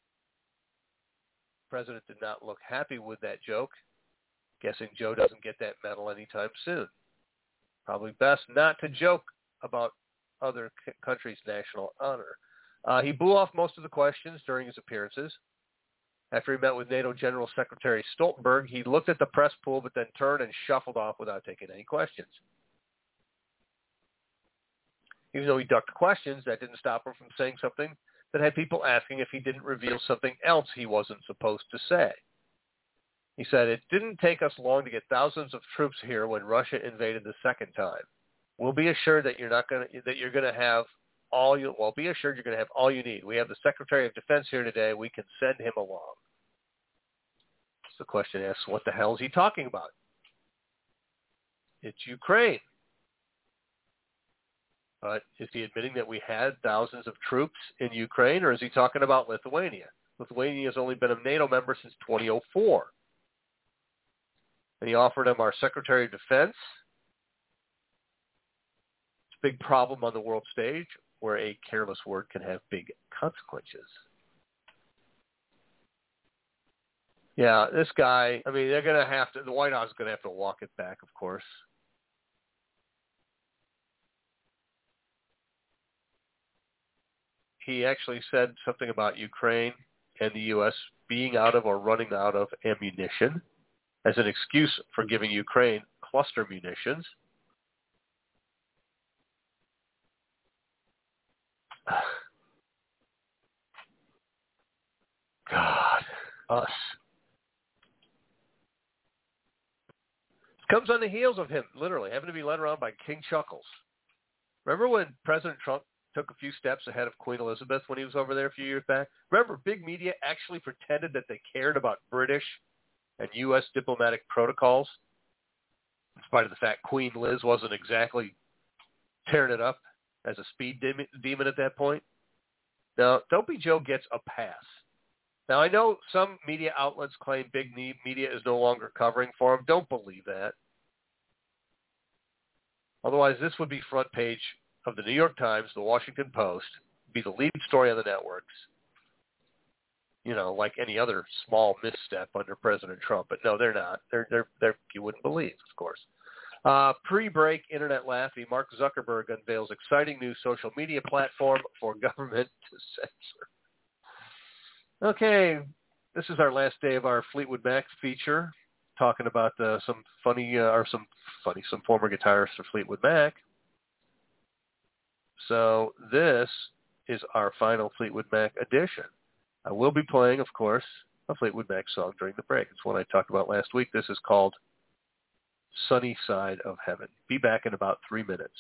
[SPEAKER 1] The president did not look happy with that joke. Guessing Joe doesn't get that medal anytime soon. Probably best not to joke about other countries' national honor. He blew off most of the questions during his appearances. After he met with NATO General Secretary Stoltenberg, he looked at the press pool but then turned and shuffled off without taking any questions. Even though he ducked questions, that didn't stop him from saying something that had people asking if he didn't reveal something else he wasn't supposed to say. He said, it didn't take us long to get thousands of troops here when Russia invaded the second time. We'll be assured that you're going to have all you need. We have the Secretary of Defense here today. We can send him along. So the question asks, what the hell is he talking about? It's Ukraine. But is he admitting that we had thousands of troops in Ukraine, or is he talking about Lithuania? Lithuania has only been a NATO member since 2004. And he offered him our Secretary of Defense. It's a big problem on the world stage where a careless word can have big consequences. Yeah, this guy, I mean, the White House is going to have to walk it back, of course. He actually said something about Ukraine and the U.S. being out of or running out of ammunition as an excuse for giving Ukraine cluster munitions. God, us. This comes on the heels of him, literally, having to be led around by King Chuckles. Remember when President Trump took a few steps ahead of Queen Elizabeth when he was over there a few years back? Remember, big media actually pretended that they cared about British and U.S. diplomatic protocols, in spite of the fact Queen Liz wasn't exactly tearing it up as a speed demon at that point. Now, Dopey Joe gets a pass. Now, I know some media outlets claim big media is no longer covering for him. Don't believe that. Otherwise, this would be front page of the New York Times, the Washington Post, be the lead story on the networks. You know, like any other small misstep under President Trump. But no, they're not. They're you wouldn't believe, of course. Pre-break internet laughy, Mark Zuckerberg unveils exciting new social media platform for government to censor. Okay, this is our last day of our Fleetwood Mac feature, talking about some former guitarists for Fleetwood Mac. So this is our final Fleetwood Mac edition. I will be playing, of course, a Fleetwood Mac song during the break. It's one I talked about last week. This is called Sunny Side of Heaven. Be back in about 3 minutes.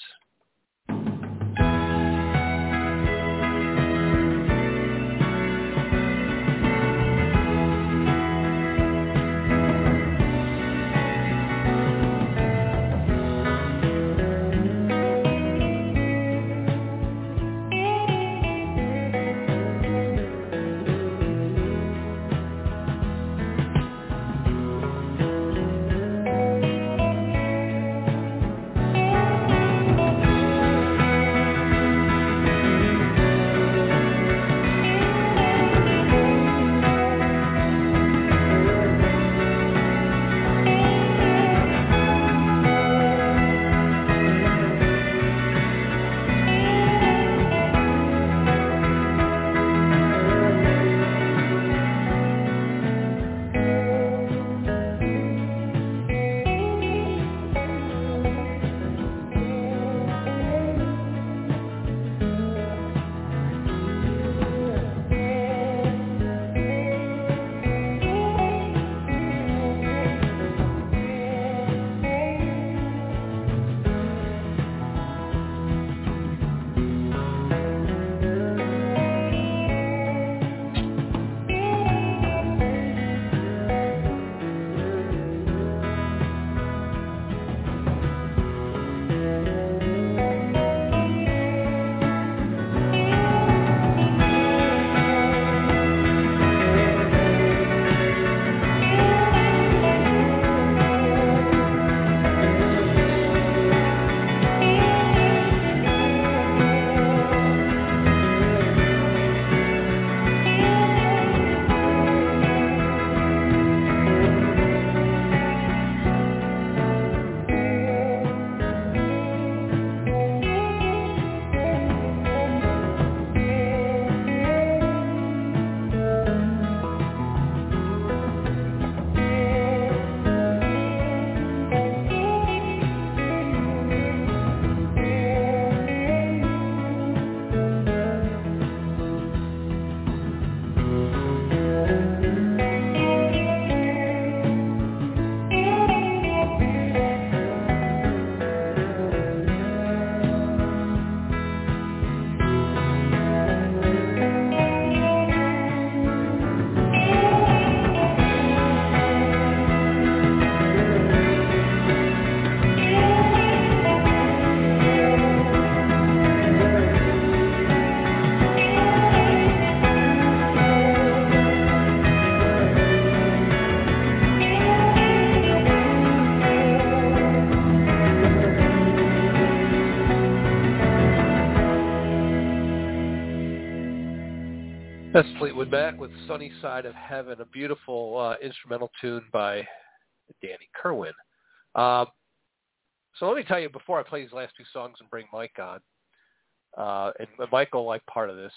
[SPEAKER 1] That's Fleetwood Mac with Sunny Side of Heaven, a beautiful instrumental tune by Danny Kerwin. So let me tell you, before I play these last two songs and bring Mike on, and Mike will like part of this.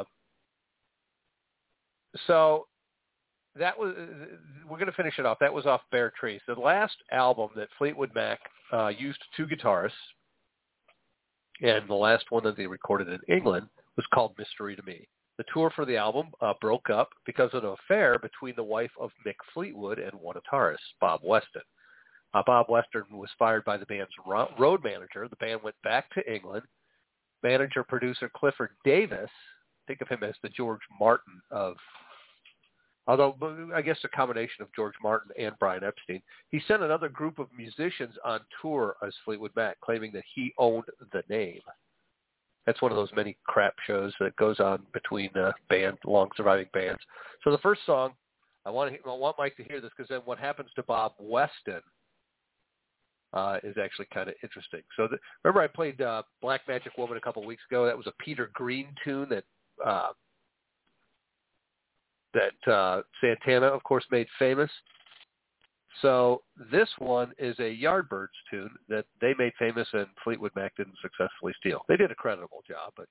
[SPEAKER 1] So that was, we're going to finish it off. That was off Bare Trees. The last album that Fleetwood Mac used two guitarists, and the last one that they recorded in England was called Mystery to Me. The tour for the album broke up because of an affair between the wife of Mick Fleetwood and one guitarist, Bob Weston. Bob Weston was fired by the band's road manager. The band went back to England. Manager-producer Clifford Davis, think of him as the George Martin of, although I guess a combination of George Martin and Brian Epstein. He sent another group of musicians on tour as Fleetwood Mac, claiming that he owned the name. That's one of those many crap shows that goes on between long surviving bands. So the first song, I want Mike to hear this, because then what happens to Bob Weston is actually kind of interesting. So remember I played Black Magic Woman a couple of weeks ago? That was a Peter Green tune that Santana, of course, made famous. So this one is a Yardbirds tune that they made famous and Fleetwood Mac didn't successfully steal. They did a creditable job, but...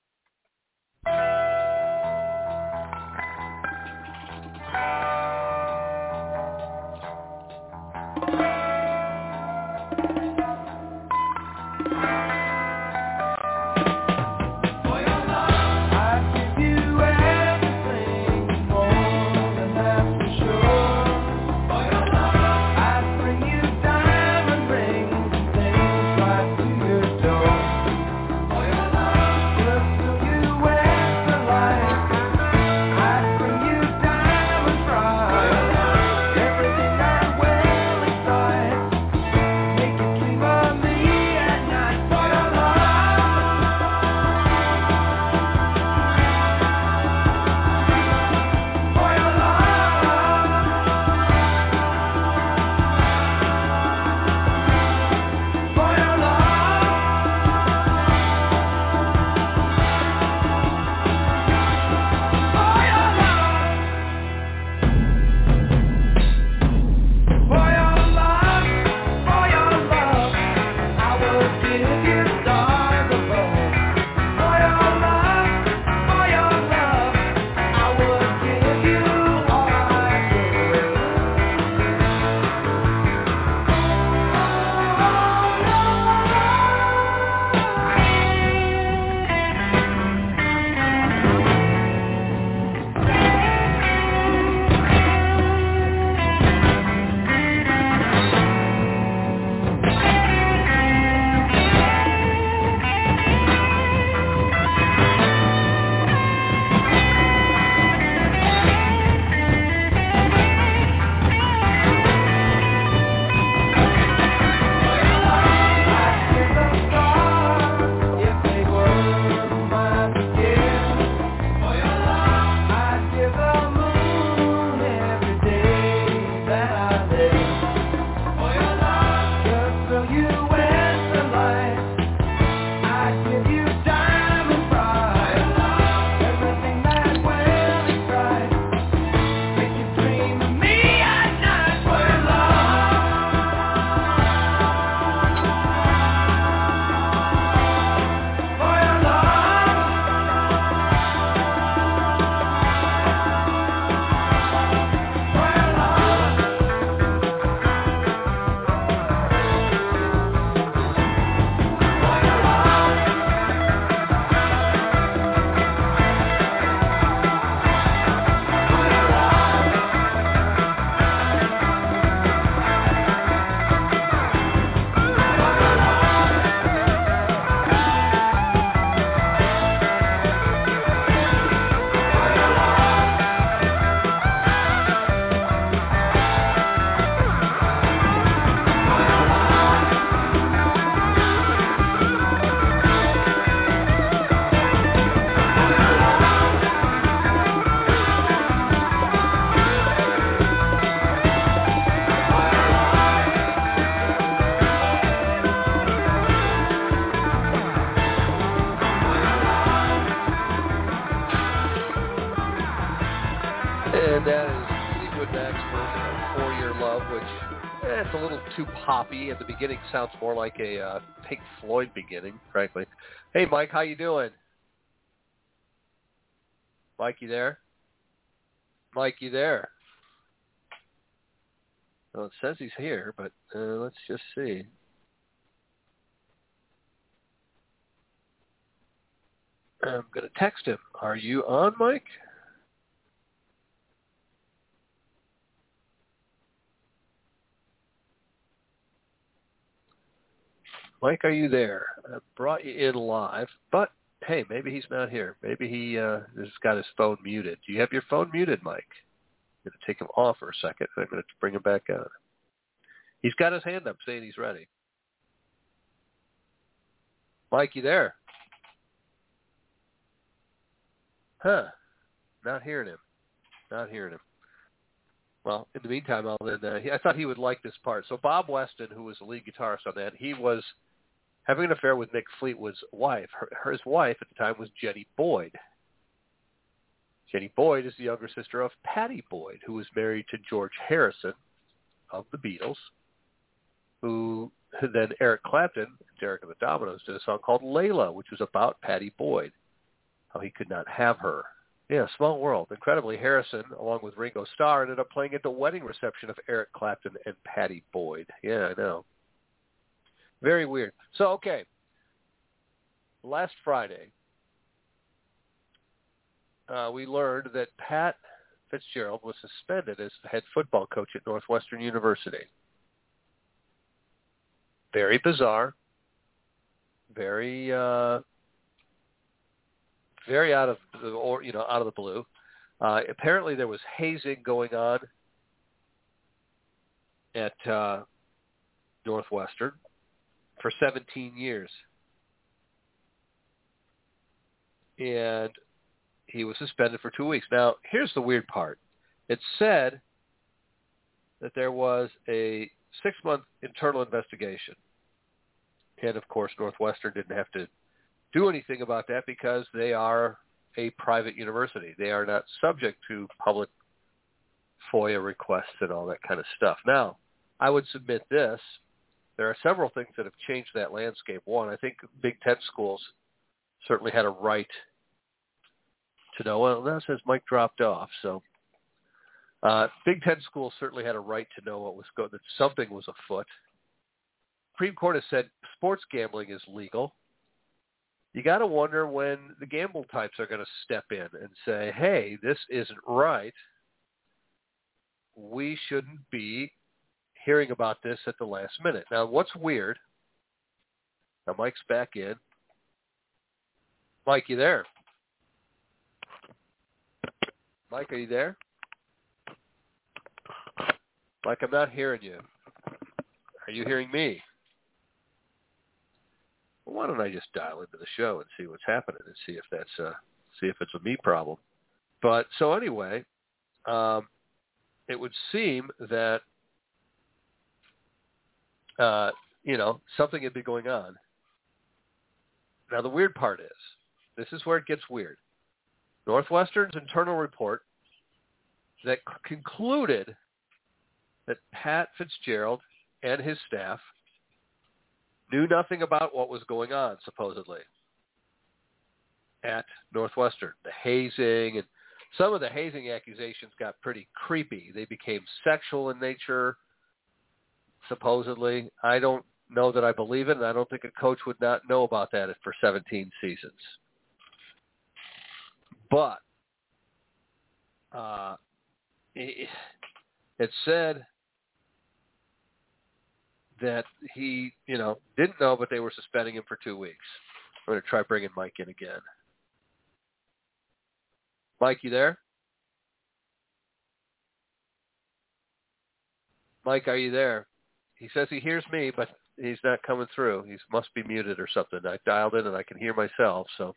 [SPEAKER 1] too poppy, and the beginning sounds more like a Pink Floyd beginning, frankly. Hey, Mike, how you doing? Mike, you there? Mike, you there? Well, it says he's here, but let's just see. I'm going to text him. Are you on, Mike? Mike, are you there? I brought you in live, but hey, maybe he's not here. Maybe he has got his phone muted. Do you have your phone muted, Mike? I'm going to take him off for a second, and I'm going to bring him back on. He's got his hand up saying he's ready. Mike, you there? Huh. Not hearing him. Not hearing him. Well, in the meantime, I thought he would like this part. So Bob Weston, who was the lead guitarist on that, he was having an affair with Mick Fleetwood's wife. His wife at the time was Jenny Boyd. Jenny Boyd is the younger sister of Pattie Boyd, who was married to George Harrison of the Beatles, who then Eric Clapton, Derek and the Dominoes, did a song called Layla, which was about Pattie Boyd, how he could not have her. Yeah, small world. Incredibly, Harrison, along with Ringo Starr, ended up playing at the wedding reception of Eric Clapton and Pattie Boyd. Yeah, I know. Very weird. So, okay. Last Friday, we learned that Pat Fitzgerald was suspended as the head football coach at Northwestern University. Very bizarre. Very out of the blue. Apparently, there was hazing going on at Northwestern for 17 years, and he was suspended for 2 weeks. Now, here's the weird part. It said that there was a 6-month internal investigation, and of course, Northwestern didn't have to do anything about that because they are a private university. They are not subject to public FOIA requests and all that kind of stuff. Now, I would submit this. There are several things that have changed that landscape. One, I think Big Ten schools certainly had a right to know. Well, that says Mike dropped off. So Big Ten schools certainly had a right to know what was going, that something was afoot. Supreme Court has said sports gambling is legal. You got to wonder when the gamble types are going to step in and say, hey, this isn't right. We shouldn't be hearing about this at the last minute. Now, what's weird, now Mike's back in. Mike, you there? Mike, are you there? Mike, I'm not hearing you. Are you hearing me? Well, why don't I just dial into the show and see what's happening and see if it's a me problem. But so anyway, it would seem that something had been going on. Now the weird part is, this is where it gets weird. Northwestern's internal report that concluded that Pat Fitzgerald and his staff knew nothing about what was going on, supposedly, at Northwestern. The hazing, and some of the hazing accusations got pretty creepy. They became sexual in nature, supposedly. I don't know that I believe it, and I don't think a coach would not know about that for 17 seasons. But it said that he, didn't know, but they were suspending him for 2 weeks. I'm going to try bringing Mike in again. Mike, you there? Mike, are you there? He says he hears me, but he's not coming through. He must be muted or something. I dialed in and I can hear myself. So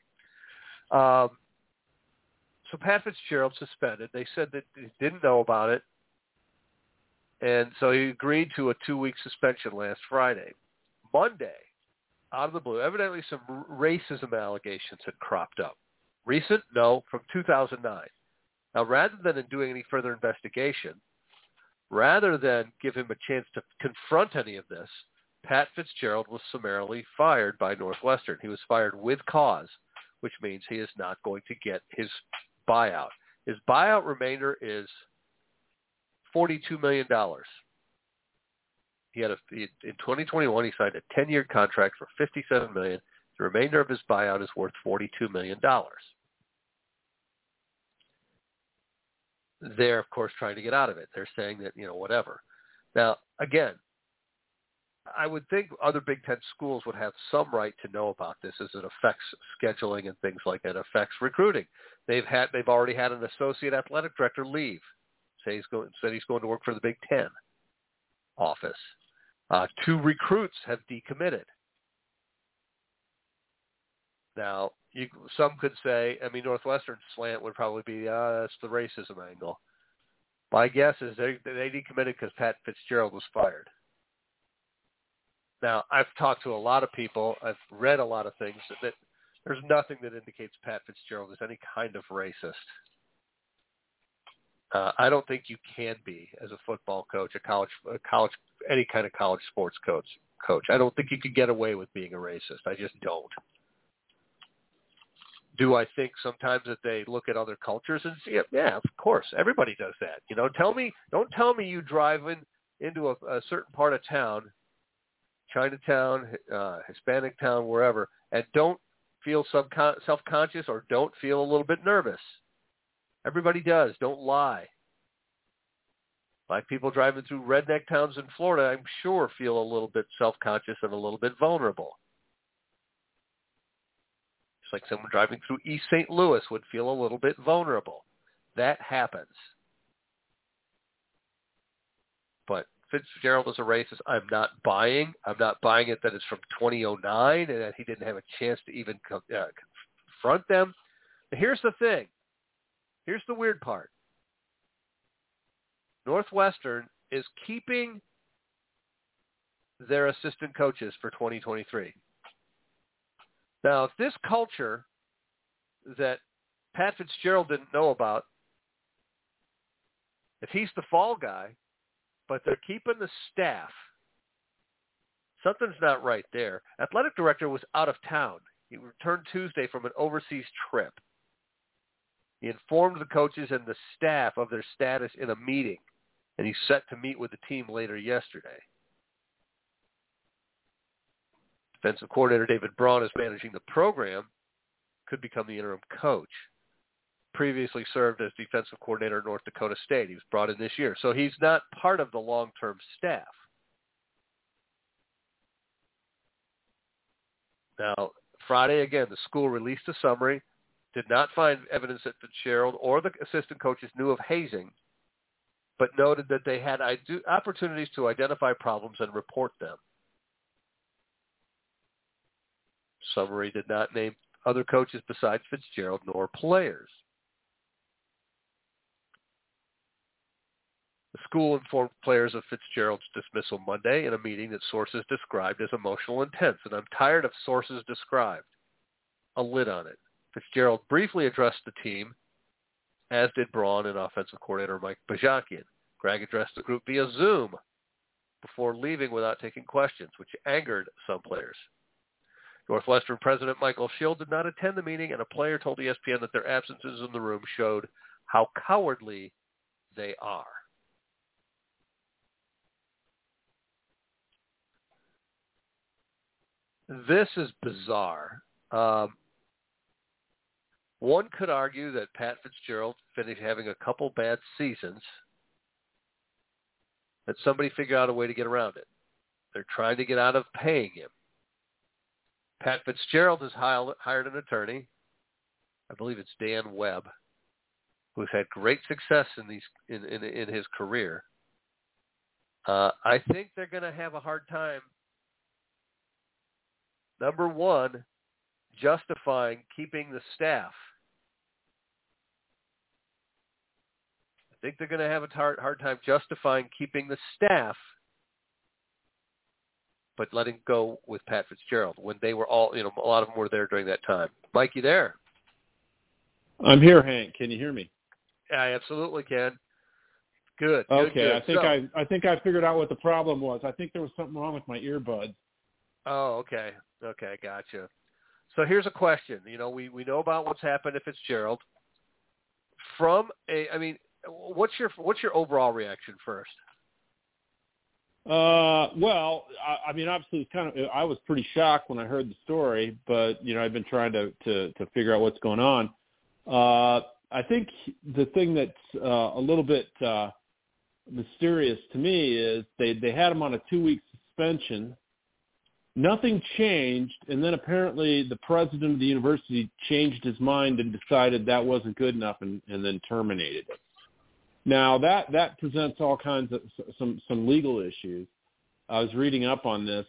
[SPEAKER 1] Pat Fitzgerald suspended. They said that he didn't know about it. And so he agreed to a 2-week suspension last Friday. Monday, out of the blue, evidently some racism allegations had cropped up. Recent? No, from 2009. Now, rather than doing any further investigation, Rather than give him a chance to confront any of this, Pat Fitzgerald was summarily fired by Northwestern. He was fired with cause, which means he is not going to get his buyout. His buyout remainder is $42 million. In 2021, he signed a 10-year contract for $57 million. The remainder of his buyout is worth $42 million. They're, of course, trying to get out of it. They're saying that, whatever. Now, again, I would think other Big Ten schools would have some right to know about this as it affects scheduling and things like that, affects recruiting. They've already had an associate athletic director leave. Said he's going to work for the Big Ten office. 2 recruits have decommitted. Some could say, Northwestern's slant would probably be, that's the racism angle. My guess is they decommitted because Pat Fitzgerald was fired. Now, I've talked to a lot of people. I've read a lot of things that there's nothing that indicates Pat Fitzgerald is any kind of racist. I don't think you can be as a football coach, any kind of college sports coach. I don't think you could get away with being a racist. I just don't. Do I think sometimes that they look at other cultures and see it? Yeah, of course. Everybody does that. Don't tell me you drive into a certain part of town, Chinatown, Hispanic town, wherever, and don't feel self-conscious or don't feel a little bit nervous. Everybody does. Don't lie. Black people driving through redneck towns in Florida, I'm sure, feel a little bit self-conscious and a little bit vulnerable. It's like someone driving through East St. Louis would feel a little bit vulnerable. That happens. But Fitzgerald is a racist. I'm not buying it that it's from 2009 and that he didn't have a chance to even confront them. But here's the thing. Here's the weird part. Northwestern is keeping their assistant coaches for 2023. Now, if this culture that Pat Fitzgerald didn't know about, if he's the fall guy, but they're keeping the staff, something's not right there. Athletic director was out of town. He returned Tuesday from an overseas trip. He informed the coaches and the staff of their status in a meeting, and he's set to meet with the team later yesterday. Defensive coordinator David Braun is managing the program, could become the interim coach. Previously served as defensive coordinator at North Dakota State. He was brought in this year. So he's not part of the long-term staff. Now, Friday, again, the school released a summary, did not find evidence that Fitzgerald or the assistant coaches knew of hazing, but noted that they had opportunities to identify problems and report them. Summary did not name other coaches besides Fitzgerald nor players. The school informed players of Fitzgerald's dismissal Monday in a meeting that sources described as emotional intense, and I'm tired of sources described. A lid on it. Fitzgerald briefly addressed the team, as did Braun and offensive coordinator Mike Bajakian. Greg addressed the group via Zoom before leaving without taking questions, which angered some players. Northwestern president Michael Schill did not attend the meeting, and a player told ESPN that their absences in the room showed how cowardly they are. This is bizarre. One could argue that Pat Fitzgerald finished having a couple bad seasons, that somebody figured out a way to get around it. They're trying to get out of paying him. Pat Fitzgerald has hired an attorney, I believe it's Dan Webb, who's had great success in his career. I think they're going to have a hard time, number one, justifying keeping the staff. I think they're going to have a hard time justifying keeping the staff, but letting go with Pat Fitzgerald when they were all, a lot of them were there during that time. Mike, you there?
[SPEAKER 2] I'm here, Hank. Can you hear me?
[SPEAKER 1] I absolutely can. Good.
[SPEAKER 2] Okay,
[SPEAKER 1] Good.
[SPEAKER 2] I think I figured out what the problem was. I think there was something wrong with my earbuds.
[SPEAKER 1] Oh, okay. Okay, gotcha. So here's a question. You know, we know about what's happened to Fitzgerald. What's your overall reaction first?
[SPEAKER 2] Well, I mean, obviously, I was pretty shocked when I heard the story, but I've been trying to figure out what's going on. I think the thing that's a little bit mysterious to me is they had him on a 2-week suspension. Nothing changed, and then apparently the president of the university changed his mind and decided that wasn't good enough and then terminated it. Now, that presents all kinds of some legal issues. I was reading up on this.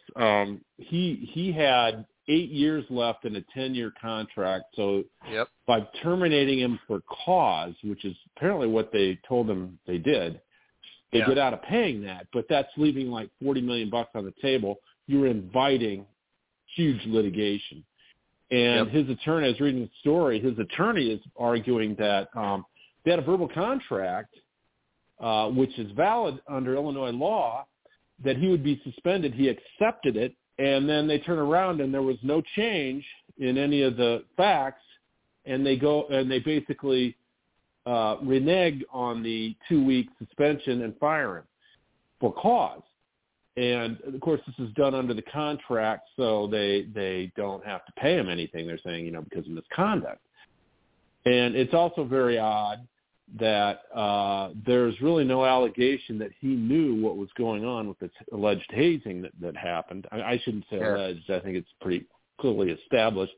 [SPEAKER 2] He had 8 years left in a 10-year contract, so
[SPEAKER 1] yep.
[SPEAKER 2] By terminating him for cause, which is apparently what they told him they did, they get out of paying that, but that's leaving like $40 million on the table. You're inviting huge litigation. And his attorney, I was reading the story, his attorney is arguing that they had a verbal contract, which is valid under Illinois law, that he would be suspended. He accepted it, and then they turn around and there was no change in any of the facts, and they go and they basically renege on the 2-week suspension and fire him for cause. And, of course, this is done under the contract, so they don't have to pay him anything, they're saying, because of misconduct. And it's also very odd that there's really no allegation that he knew what was going on with this alleged hazing that happened. I shouldn't say alleged. I think it's pretty clearly established.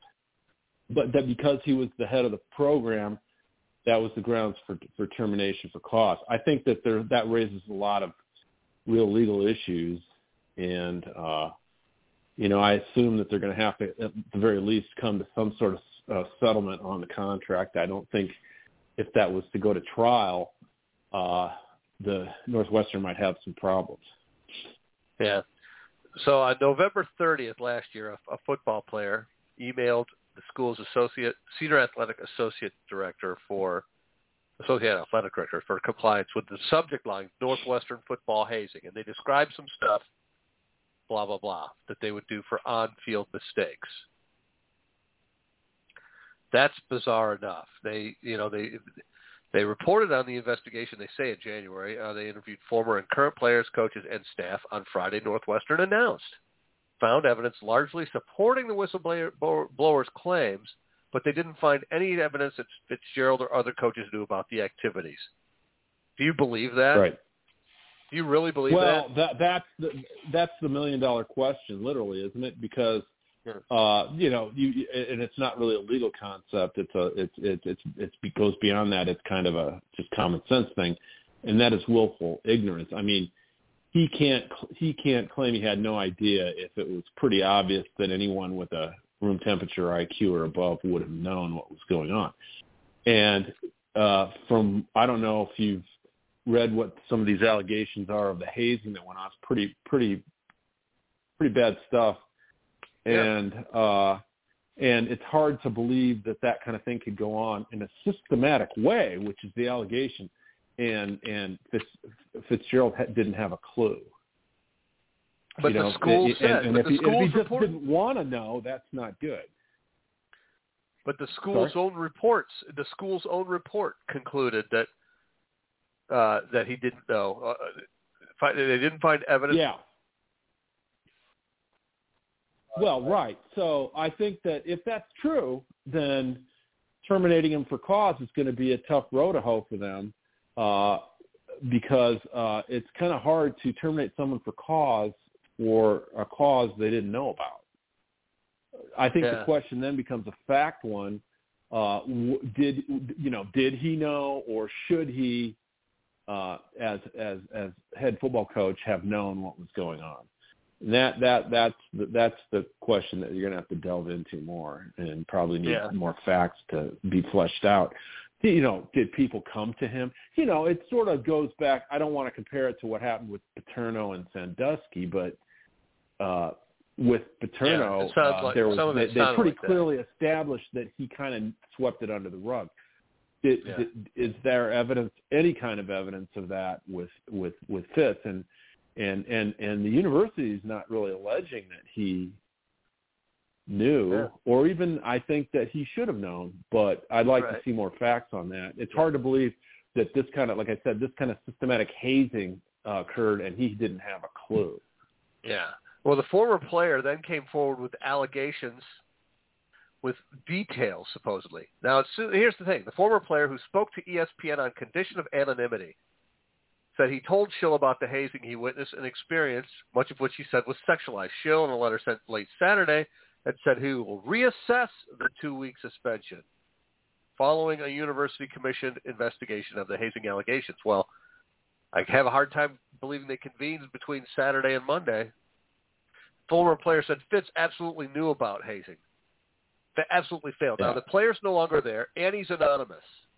[SPEAKER 2] But that because he was the head of the program, that was the grounds for termination for cause. I think that that raises a lot of real legal issues, and I assume that they're going to have to, at the very least, come to some sort of settlement on the contract. I don't think if that was to go to trial, the Northwestern might have some problems.
[SPEAKER 1] Yeah. So on November 30th last year, a football player emailed the school's senior athletic associate director for compliance with the subject line, Northwestern football hazing. And they described some stuff, blah, blah, blah, that they would do for on-field mistakes. That's bizarre enough. They reported on the investigation, they say in January. They interviewed former and current players, coaches, and staff. On Friday, Northwestern found evidence largely supporting the whistleblower's claims, but they didn't find any evidence that Fitzgerald or other coaches knew about the activities. Do you believe that?
[SPEAKER 2] Right.
[SPEAKER 1] Do you really believe that?
[SPEAKER 2] Well, that's the $1 million question, literally, isn't it? Because and it's not really a legal concept. It goes beyond that. It's kind of a just common sense thing, and that is willful ignorance. I mean, he can't claim he had no idea if it was pretty obvious that anyone with a room temperature IQ or above would have known what was going on. And I don't know if you've read what some of these allegations are of the hazing that went on. It's pretty bad stuff. And it's hard to believe that kind of thing could go on in a systematic way, which is the allegation. And Fitzgerald didn't have a clue.
[SPEAKER 1] But the school said,
[SPEAKER 2] and if he just didn't want to know, that's not good.
[SPEAKER 1] But the school's own report concluded that he didn't know. They didn't find evidence.
[SPEAKER 2] Yeah. Well, right. So I think that if that's true, then terminating him for cause is going to be a tough row to hoe for them, because it's kind of hard to terminate someone for cause for a cause they didn't know about. I think the question then becomes a fact one. Did he know, or should he, as head football coach, have known what was going on? And that's the question that you're going to have to delve into more, and probably need more facts to be fleshed out. Did people come to him? It sort of goes back. I don't want to compare it to what happened with Paterno and Sandusky, but with Paterno, they pretty clearly established that he kind of swept it under the rug. Is there evidence, any kind of evidence of that with Fitz? And the university is not really alleging that he knew, or even I think that he should have known, but I'd like to see more facts on that. It's hard to believe that this kind of, like I said, this kind of systematic hazing occurred and he didn't have a clue.
[SPEAKER 1] Yeah. Well, the former player then came forward with allegations with details, supposedly. Now, here's the thing. The former player who spoke to ESPN on condition of anonymity said he told Schill about the hazing he witnessed and experienced, much of which he said was sexualized. Schill, in a letter sent late Saturday, had said he will reassess the 2-week suspension following a university-commissioned investigation of the hazing allegations. Well, I have a hard time believing they convened between Saturday and Monday. Former player said Fitz absolutely knew about hazing. They absolutely failed. Now, the player's no longer there, and he's anonymous.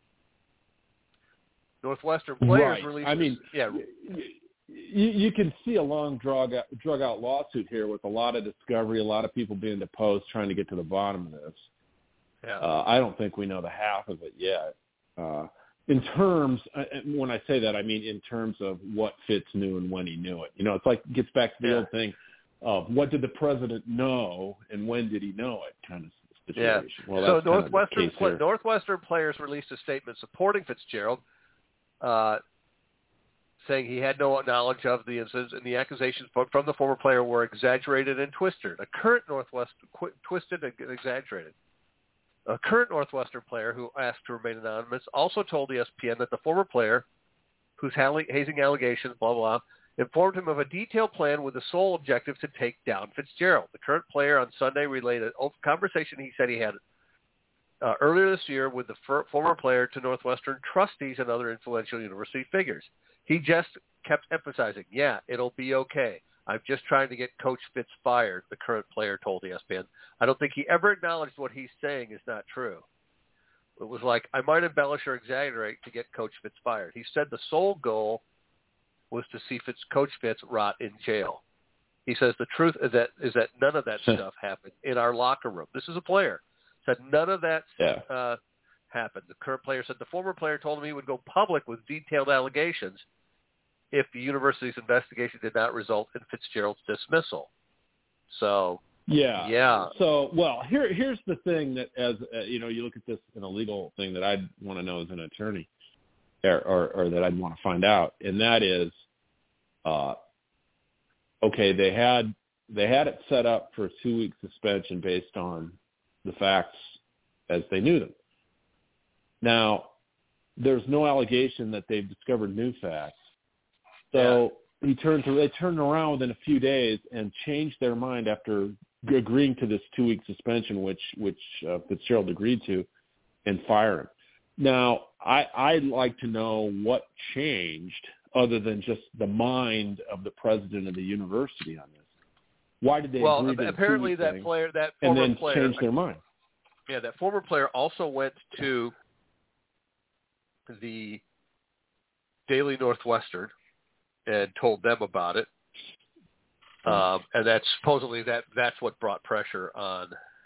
[SPEAKER 1] Northwestern players released...
[SPEAKER 2] You can see a long drug-out lawsuit here with a lot of discovery, a lot of people being deposed, trying to get to the bottom of this.
[SPEAKER 1] Yeah.
[SPEAKER 2] I don't think we know the half of it yet. In terms, when I say that, I mean in terms of what Fitz knew and when he knew it. It's like it gets back to the old thing of what did the president know and when did he know it kind of situation.
[SPEAKER 1] Yeah.
[SPEAKER 2] Well,
[SPEAKER 1] so Northwestern players released a statement supporting Fitzgerald, saying he had no knowledge of the incidents and the accusations from the former player were exaggerated and twisted. A current twisted and exaggerated. A current Northwestern player who asked to remain anonymous also told ESPN that the former player, whose hazing allegations, blah, blah, informed him of a detailed plan with the sole objective to take down Fitzgerald. The current player on Sunday relayed a conversation he said he had earlier this year with the former player to Northwestern trustees and other influential university figures. He just kept emphasizing, it'll be okay. I'm just trying to get Coach Fitz fired, the current player told ESPN. I don't think he ever acknowledged what he's saying is not true. It was like, I might embellish or exaggerate to get Coach Fitz fired. He said the sole goal was to see Coach Fitz rot in jail. He says the truth is that none of that stuff happened in our locker room. This is a player. Said none of that happened. The current player said the former player told him he would go public with detailed allegations if the university's investigation did not result in Fitzgerald's dismissal. So,
[SPEAKER 2] So, well, here's the thing that, as you look at this in a legal thing that I'd want to know as an attorney, or that I'd want to find out, and that is, okay, they had it set up for a 2-week suspension based on the facts as they knew them. Now, there's no allegation that they've discovered new facts. So they turned around within a few days and changed their mind after agreeing to this 2-week suspension, which Fitzgerald agreed to, and fire him. Now, I'd like to know what changed other than just the mind of the president of the university on this. Why did they agree to
[SPEAKER 1] apparently
[SPEAKER 2] that
[SPEAKER 1] former player,
[SPEAKER 2] and then change their mind?
[SPEAKER 1] Yeah, that former player also went to the Daily Northwestern and told them about it, and that's supposedly that's what brought pressure on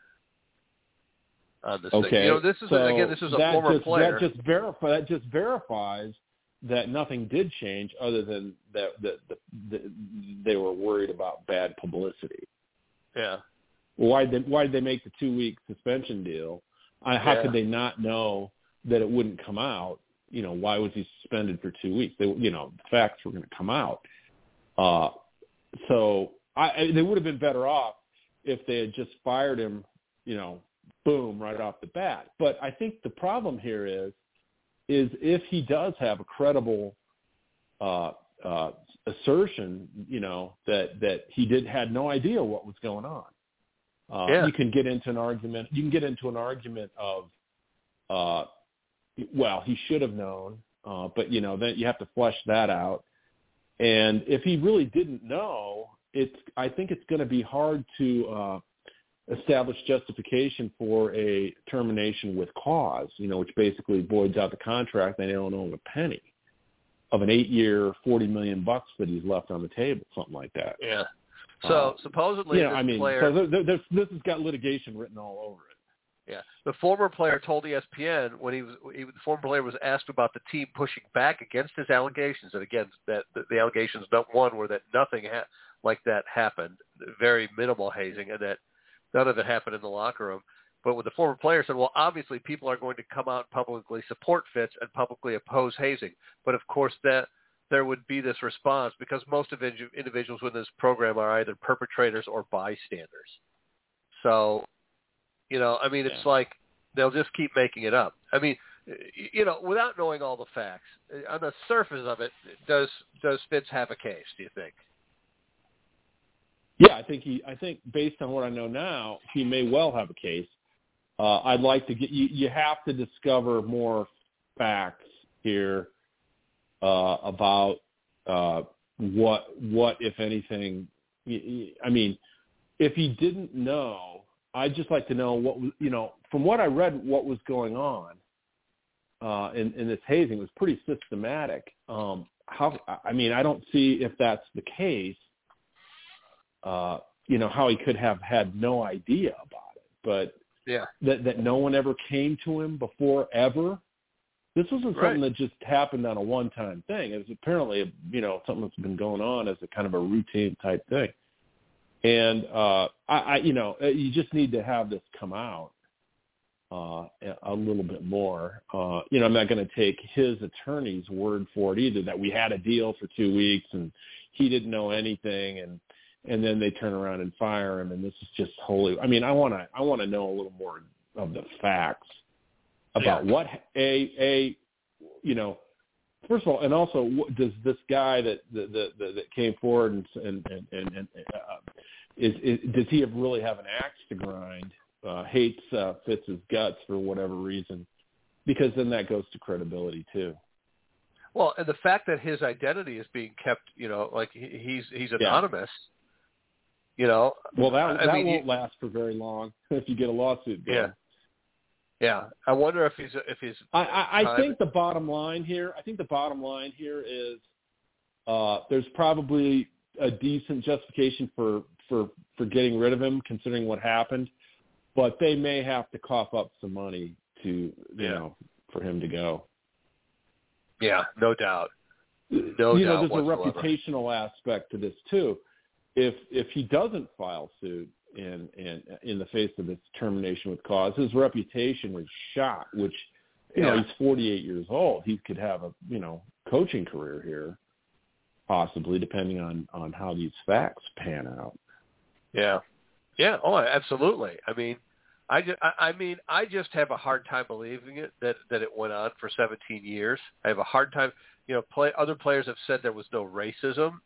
[SPEAKER 1] this thing. This is a former player.
[SPEAKER 2] That just verifies that nothing did change, other than that they were worried about bad publicity.
[SPEAKER 1] Yeah.
[SPEAKER 2] Why did they make the 2-week suspension deal? How could they not know that it wouldn't come out? Why was he suspended for 2 weeks? The facts were going to come out. So they would have been better off if they had just fired him, boom, right off the bat. But I think the problem here is if he does have a credible assertion, that he had no idea what was going on. You can get into an argument. You can get into an argument of, he should have known, but then you have to flesh that out. And if he really didn't know, I think it's going to be hard to establish justification for a termination with cause, which basically voids out the contract. They don't owe him a penny of an 8-year, $40 million that he's left on the table, something like that.
[SPEAKER 1] Yeah. So supposedly,
[SPEAKER 2] player, so this has got litigation written all over it.
[SPEAKER 1] Yeah, the former player told ESPN when the former player was asked about the team pushing back against his allegations, and again, that the allegations, one, were that nothing like that happened, very minimal hazing, and that none of it happened in the locker room. But when the former player said, well, obviously people are going to come out and publicly support Fitz and publicly oppose hazing, but of course that there would be this response because most individuals within this program are either perpetrators or bystanders. So, I mean, it's like they'll just keep making it up. I mean, without knowing all the facts, on the surface of it, does Fitz have a case, do you think?
[SPEAKER 2] Yeah, I think based on what I know now, he may well have a case. I'd like to you have to discover more facts here about what, if anything, I mean, if he didn't know, I'd just like to know what, from what I read, what was going on in this hazing was pretty systematic. I don't see if that's the case, how he could have had no idea about it, but that no one ever came to him before ever. This wasn't something that just happened on a one-time thing. It was apparently, something that's been going on as a kind of a routine type thing. And, you just need to have this come out a little bit more. I'm not going to take his attorney's word for it either, that we had a deal for 2 weeks and he didn't know anything and then they turn around and fire him. And this is just wholly, I want to know a little more of the facts about what first of all, and also, does this guy that came forward and does he really have an axe to grind? Hates Fitz's guts for whatever reason? Because then that goes to credibility too.
[SPEAKER 1] Well, and the fact that his identity is being kept, like he's anonymous. Well,
[SPEAKER 2] that won't last for very long if you get a lawsuit going.
[SPEAKER 1] Yeah. Yeah, I wonder if he's.
[SPEAKER 2] I think the bottom line here. Is there's probably a decent justification for getting rid of him, considering what happened, but they may have to cough up some money to for him to go.
[SPEAKER 1] Yeah, no doubt.
[SPEAKER 2] There's
[SPEAKER 1] whatsoever.
[SPEAKER 2] A reputational aspect to this too. If he doesn't file suit in the face of this termination with cause, his reputation was shot, which, he's 48 years old. He could have a, coaching career here, possibly, depending on how these facts pan out.
[SPEAKER 1] Yeah. Yeah. Oh, absolutely. I just have a hard time believing it, that it went on for 17 years. I have a hard time, other players have said there was no racism,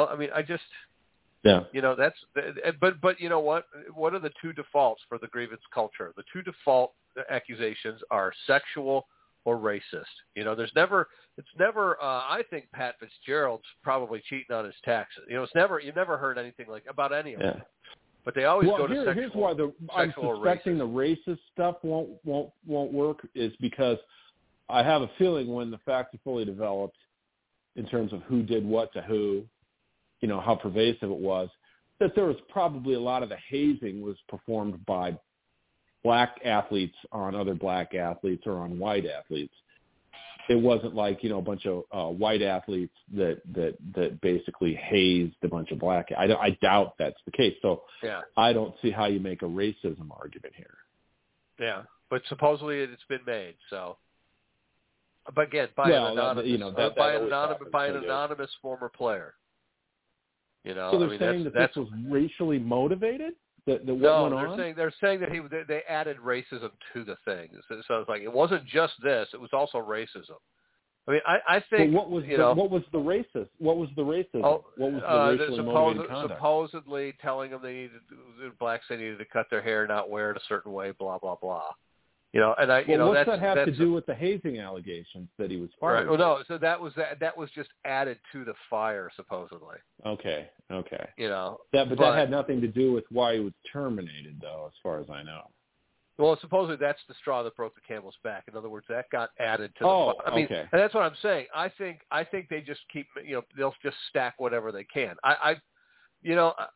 [SPEAKER 1] Yeah. That's, but you know what? What are the two defaults for the grievance culture? The two default accusations are sexual or racist. It's never, I think Pat Fitzgerald's probably cheating on his taxes. You've never heard anything about any of them. But they always go to sexual. Here's why
[SPEAKER 2] I'm suspecting the racist stuff won't work is because I have a feeling when the facts are fully developed in terms of who did what to who, how pervasive it was, that there was probably a lot of the hazing was performed by black athletes on other black athletes or on white athletes. It wasn't like, a bunch of white athletes that basically hazed a bunch of black. I doubt that's the case. So I don't see how you make a racism argument here. Yeah,
[SPEAKER 1] but supposedly it's been made. So, but again, by an anonymous former player.
[SPEAKER 2] So they're saying that this was racially motivated? That what went on?
[SPEAKER 1] They're saying that they added racism to the thing. So it's like it wasn't just this; it was also racism. I think.
[SPEAKER 2] But what was the racism? What was the racism? What was the racially motivated conduct?
[SPEAKER 1] Supposedly telling them blacks needed to cut their hair, not wear it a certain way, blah blah blah.
[SPEAKER 2] What's that have to do with the hazing allegations that he was fired?
[SPEAKER 1] Right. Well, no. So that was just added to the fire, supposedly.
[SPEAKER 2] Okay.
[SPEAKER 1] But
[SPEAKER 2] that had nothing to do with why he was terminated, though, as far as I know.
[SPEAKER 1] Well, supposedly that's the straw that broke the camel's back. In other words, that got added to the fire.
[SPEAKER 2] Okay.
[SPEAKER 1] And that's what I'm saying. I think they just keep, they'll just stack whatever they can.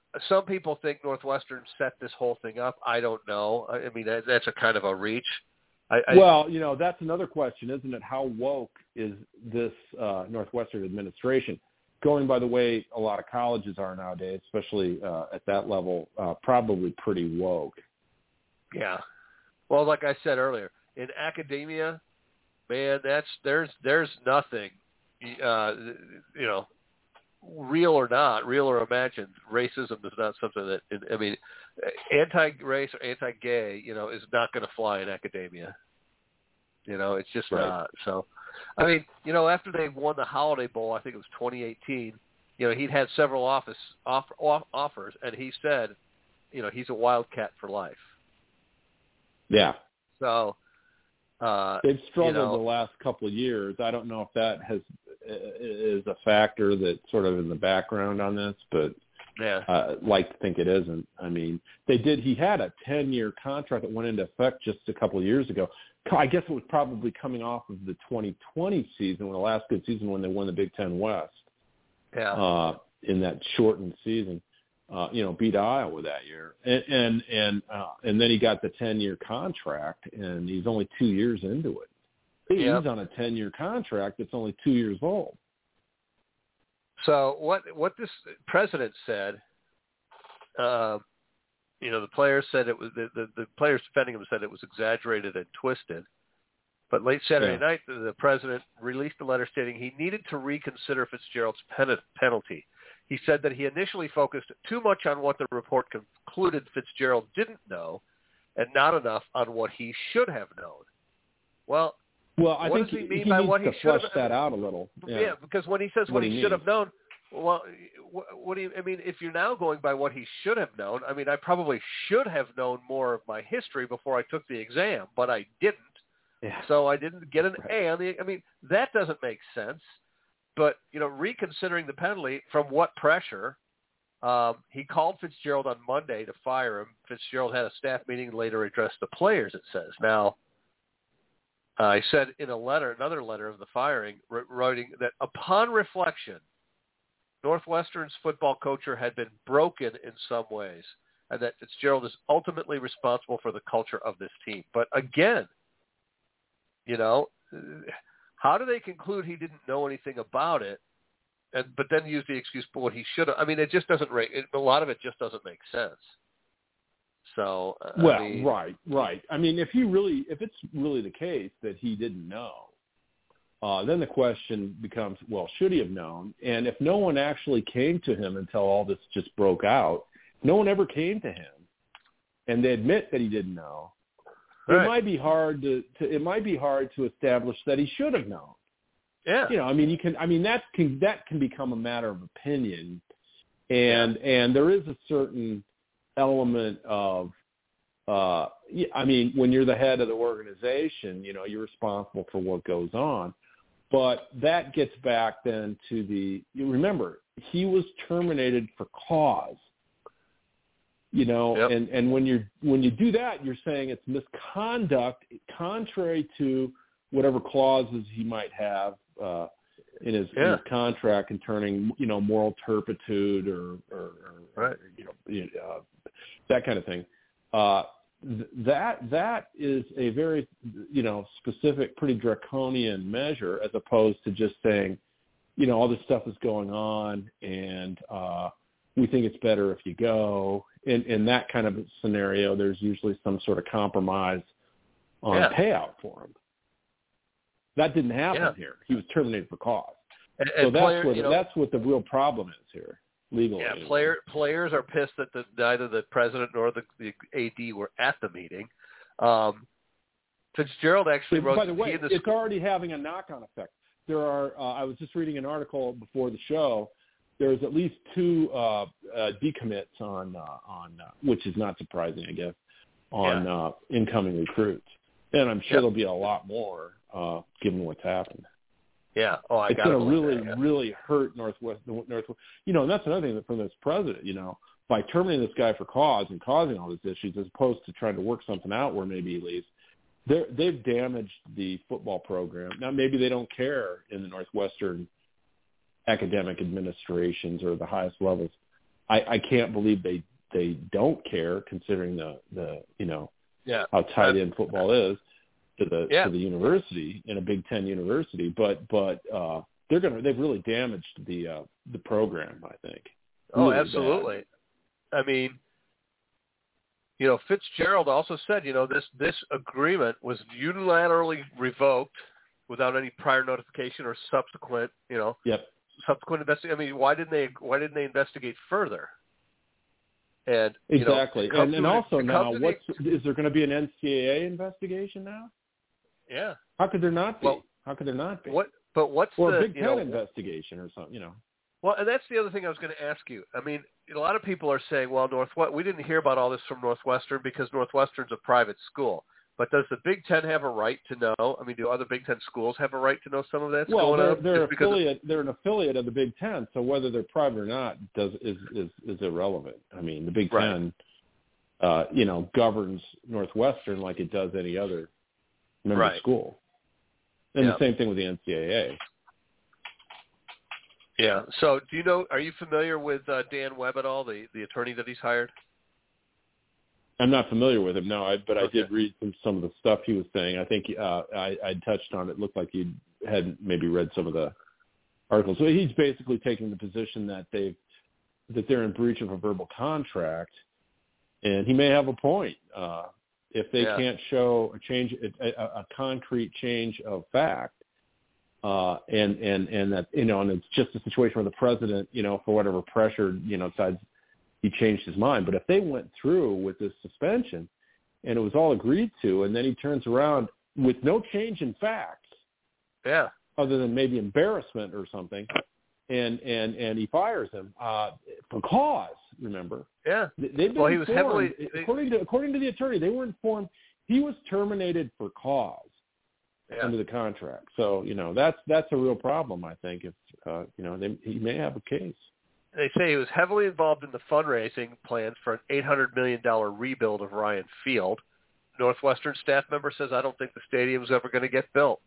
[SPEAKER 1] some people think Northwestern set this whole thing up. I don't know. I mean, that's a kind of a reach.
[SPEAKER 2] Well, that's another question, isn't it? How woke is this Northwestern administration? Going by the way a lot of colleges are nowadays, especially at that level, probably pretty woke.
[SPEAKER 1] Yeah. Well, like I said earlier, in academia, man, there's nothing, real or not, real or imagined. Racism is not something that, anti-race or anti-gay, is not going to fly in academia. It's just
[SPEAKER 2] right.
[SPEAKER 1] not. So, I mean, after they won the Holiday Bowl, I think it was 2018, he'd had several offers, and he said, he's a Wildcat for life.
[SPEAKER 2] Yeah.
[SPEAKER 1] So
[SPEAKER 2] they've struggled the last couple of years. I don't know if that is a factor that's sort of in the background on this, but
[SPEAKER 1] yeah,
[SPEAKER 2] like to think it isn't. I mean, he had a 10-year contract that went into effect just a couple of years ago. I guess it was probably coming off of the 2020 season, the last good season when they won the Big Ten West.
[SPEAKER 1] Yeah.
[SPEAKER 2] In that shortened season, beat Iowa that year, and then he got the 10-year contract, and he's only 2 years into it. He's on a 10-year contract that's only 2 years old.
[SPEAKER 1] So what this president said, the players said it was the players defending him said it was exaggerated and twisted. But late Saturday night, the president released a letter stating he needed to reconsider Fitzgerald's penalty. He said that he initially focused too much on what the report concluded Fitzgerald didn't know, and not enough on what he should have known. Well,
[SPEAKER 2] I think he needs to flesh that out a little.
[SPEAKER 1] Yeah, because when he says what he should have known, well, what do you? I mean, if you're now going by what he should have known, I mean, I probably should have known more of my history before I took the exam, but I didn't.
[SPEAKER 2] Yeah.
[SPEAKER 1] So I didn't get an A on the. I mean, that doesn't make sense. But reconsidering the penalty, from what pressure? He called Fitzgerald on Monday to fire him. Fitzgerald had a staff meeting and later addressed the players. It says now. I said in another letter of the firing, writing that upon reflection, Northwestern's football culture had been broken in some ways, and that Fitzgerald is ultimately responsible for the culture of this team. But again, how do they conclude he didn't know anything about it, but then use the excuse for what he should have? I mean, it just doesn't. A lot of it just doesn't make sense. So
[SPEAKER 2] right. I mean, if it's really the case that he didn't know, then the question becomes, well, should he have known? And if no one actually came to him until all this just broke out, no one ever came to him, and they admit that he didn't know. Right. It might be hard to establish that he should have known.
[SPEAKER 1] Yeah.
[SPEAKER 2] That can become a matter of opinion, and there is a certain element of, when you're the head of the organization, you're responsible for what goes on. But that gets back then to remember, he was terminated for cause. And when you do that, you're saying it's misconduct contrary to whatever clauses he might have in his contract concerning moral turpitude or
[SPEAKER 1] right.
[SPEAKER 2] That kind of thing. That is a very specific, pretty draconian measure, as opposed to just saying, all this stuff is going on, and we think it's better if you go. In that kind of scenario, there's usually some sort of compromise on payout for him. That didn't happen here. He was terminated for cause. So that's what the real problem is here, legally.
[SPEAKER 1] Yeah, players are pissed that neither the president nor the AD were at the meeting. Fitzgerald actually wrote.
[SPEAKER 2] By the way, it's already having a knock-on effect. There are. I was just reading an article before the show. There's at least 2 decommits on which is not surprising, I guess, on incoming recruits, and I'm sure there'll be a lot more given what's happened.
[SPEAKER 1] Yeah. Oh,
[SPEAKER 2] it's going to really hurt Northwest. And that's another thing from this president. By terminating this guy for cause and causing all these issues, as opposed to trying to work something out where maybe he leaves, they've damaged the football program. Now, maybe they don't care in the Northwestern academic administrations or the highest levels I can't believe they don't care, considering the how tight end football is to the university, in a Big Ten university. But they've really damaged the program, I think.
[SPEAKER 1] Oh,
[SPEAKER 2] really
[SPEAKER 1] absolutely.
[SPEAKER 2] bad.
[SPEAKER 1] I mean, Fitzgerald also said, this agreement was unilaterally revoked without any prior notification or subsequent, subsequent investigation. I mean, why didn't they investigate further? And
[SPEAKER 2] exactly, and also now, is there going to be an NCAA investigation now?
[SPEAKER 1] Yeah.
[SPEAKER 2] How could there not be? How could there not be?
[SPEAKER 1] Or
[SPEAKER 2] a Big Ten investigation or something?
[SPEAKER 1] Well, and that's the other thing I was going to ask you. I mean, a lot of people are saying, well, we didn't hear about all this from Northwestern because Northwestern's a private school. But does the Big Ten have a right to know? I mean, do other Big Ten schools have a right to know some of that's going on?
[SPEAKER 2] They're an affiliate of the Big Ten, so whether they're private or not is irrelevant. I mean, the Big Ten, governs Northwestern like it does any other member school. And the same thing with the NCAA.
[SPEAKER 1] Yeah. So are you familiar with Dan Webb at all, the attorney that he's hired?
[SPEAKER 2] I'm not familiar with him, no, but I did read some of the stuff he was saying. I think I touched on it. It looked like you had maybe read some of the articles. So he's basically taking the position that they're in breach of a verbal contract, and he may have a point. If they can't show a concrete change of fact, and that and it's just a situation where the president, for whatever pressure, decides he changed his mind. But if they went through with this suspension and it was all agreed to, and then he turns around with no change in facts, other than maybe embarrassment or something, and he fires him for cause. Remember?
[SPEAKER 1] Yeah.
[SPEAKER 2] They've been informed, according to the attorney, they were informed he was terminated for cause under the contract. So that's a real problem. I think if he may have a case.
[SPEAKER 1] They say he was heavily involved in the fundraising plans for an $800 million rebuild of Ryan Field. Northwestern staff member says, I don't think the stadium's ever going to get built.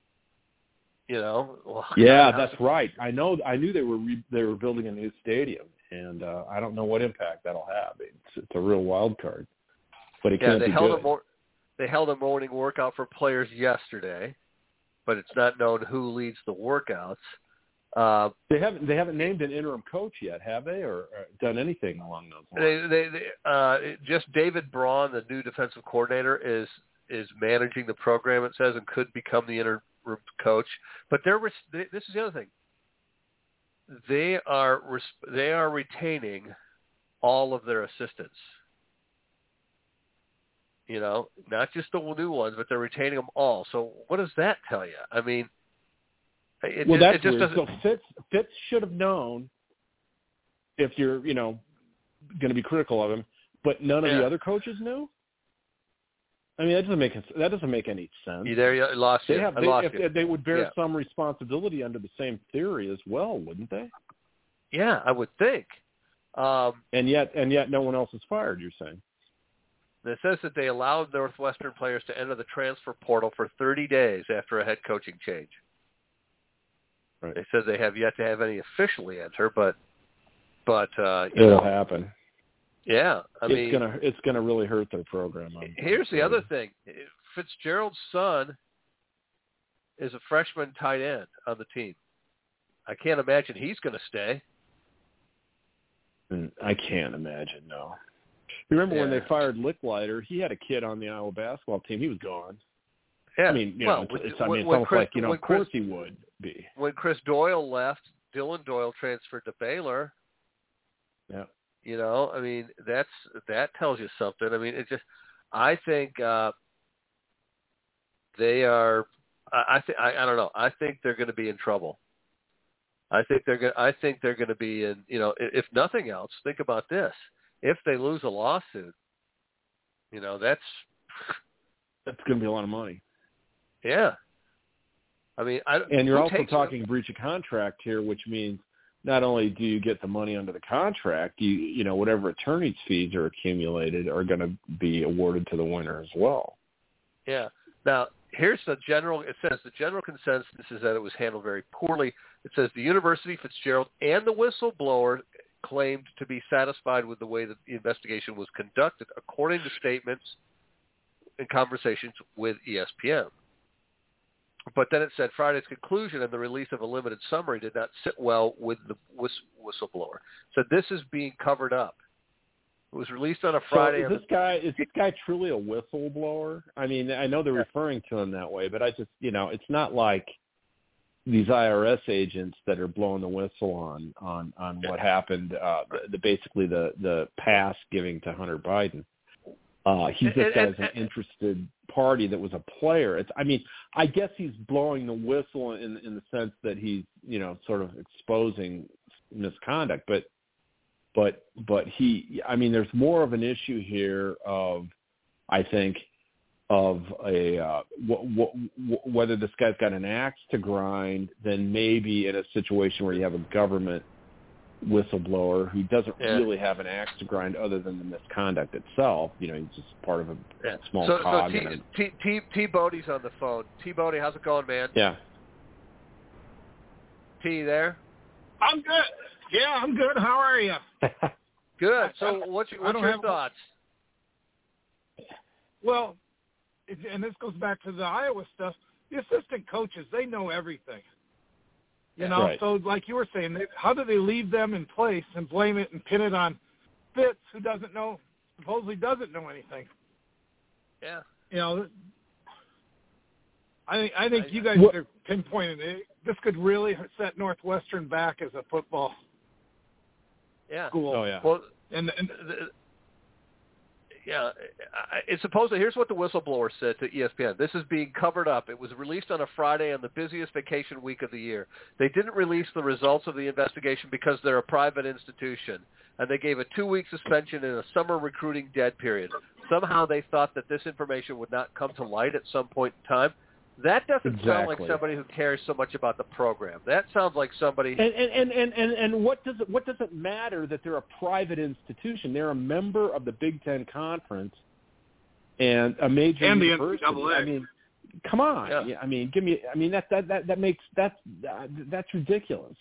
[SPEAKER 2] That's right. I knew they were building a new stadium, and I don't know what impact that'll have. It's a real wild card, but it can't be good.
[SPEAKER 1] They held a morning workout for players yesterday, but it's not known who leads the workouts.
[SPEAKER 2] They haven't named an interim coach yet, have they, or done anything along those lines?
[SPEAKER 1] They just David Braun, the new defensive coordinator, is managing the program. It says, and could become the interim coach. But this is the other thing. They are retaining all of their assistants. Not just the new ones, but they're retaining them all. So what does that tell you? I mean.
[SPEAKER 2] That's weird. So Fitz should have known, if you're, going to be critical of him, but none of the other coaches knew? I mean, that doesn't make any sense.
[SPEAKER 1] You lost you.
[SPEAKER 2] They would bear some responsibility under the same theory as well, wouldn't they?
[SPEAKER 1] Yeah, I would think.
[SPEAKER 2] And yet no one else is fired, you're saying?
[SPEAKER 1] It says that they allowed Northwestern players to enter the transfer portal for 30 days after a head coaching change.
[SPEAKER 2] Right.
[SPEAKER 1] They said they have yet to have any officially enter, but
[SPEAKER 2] it'll happen.
[SPEAKER 1] Yeah,
[SPEAKER 2] it's gonna really hurt their program.
[SPEAKER 1] Here's the other thing: Fitzgerald's son is a freshman tight end on the team. I can't imagine he's going to stay.
[SPEAKER 2] I can't imagine. No. Remember when they fired Licklider? He had a kid on the Iowa basketball team. He was gone.
[SPEAKER 1] Yeah.
[SPEAKER 2] I mean, it's almost like, of course he would be.
[SPEAKER 1] When Chris Doyle left, Dylan Doyle transferred to Baylor.
[SPEAKER 2] Yeah.
[SPEAKER 1] I mean, that tells you something. I mean, I think they are. I don't know. I think they're going to be in trouble. I think they're going to be in. If nothing else, think about this: if they lose a lawsuit, that's
[SPEAKER 2] going to be a lot of money.
[SPEAKER 1] Yeah. I mean,
[SPEAKER 2] and you're also talking breach of contract here, which means not only do you get the money under the contract, whatever attorney's fees are accumulated are going to be awarded to the winner as well.
[SPEAKER 1] Yeah. Now, it says the general consensus is that it was handled very poorly. It says the university, Fitzgerald, and the whistleblower claimed to be satisfied with the way that the investigation was conducted, according to statements and conversations with ESPN. But then it said Friday's conclusion and the release of a limited summary did not sit well with the whistleblower. So this is being covered up. It was released on a Friday.
[SPEAKER 2] So is this guy truly a whistleblower? I mean, I know they're referring to him that way, but I just, it's not like these IRS agents that are blowing the whistle on what happened. Basically the pass giving to Hunter Biden. He's just as an interested party that was a player. I guess he's blowing the whistle in the sense that he's, sort of exposing misconduct, but he, there's more of an issue here of, I think, of a whether this guy's got an axe to grind than maybe in a situation where you have a government whistleblower who doesn't really have an axe to grind other than the misconduct itself. He's just part of a small cog.
[SPEAKER 1] So T. Bodie's on the phone. T. Bodie, how's it going, man?
[SPEAKER 2] Yeah.
[SPEAKER 1] T, there?
[SPEAKER 3] I'm good. Yeah, I'm good. How are you?
[SPEAKER 1] Good. So what's your thoughts?
[SPEAKER 3] Well, and this goes back to the Iowa stuff. The assistant coaches, they know everything.
[SPEAKER 2] Right.
[SPEAKER 3] So like you were saying, how do they leave them in place and blame it and pin it on Fitz, who supposedly doesn't know anything?
[SPEAKER 1] Yeah.
[SPEAKER 3] I think you guys are pinpointing it. This could really set Northwestern back as a football school.
[SPEAKER 2] Oh, yeah.
[SPEAKER 1] Well, it's supposedly, here's what the whistleblower said to ESPN. This is being covered up. It was released on a Friday on the busiest vacation week of the year. They didn't release the results of the investigation because they're a private institution, and they gave a 2-week suspension in a summer recruiting dead period. Somehow they thought that this information would not come to light at some point in time. That doesn't sound like somebody who cares so much about the program. That sounds like somebody.
[SPEAKER 2] And what does it matter that they're a private institution? They're a member of the Big Ten Conference and a major university.
[SPEAKER 3] The NCAA.
[SPEAKER 2] Come on.
[SPEAKER 3] Yeah.
[SPEAKER 2] Give me. That makes that's ridiculous.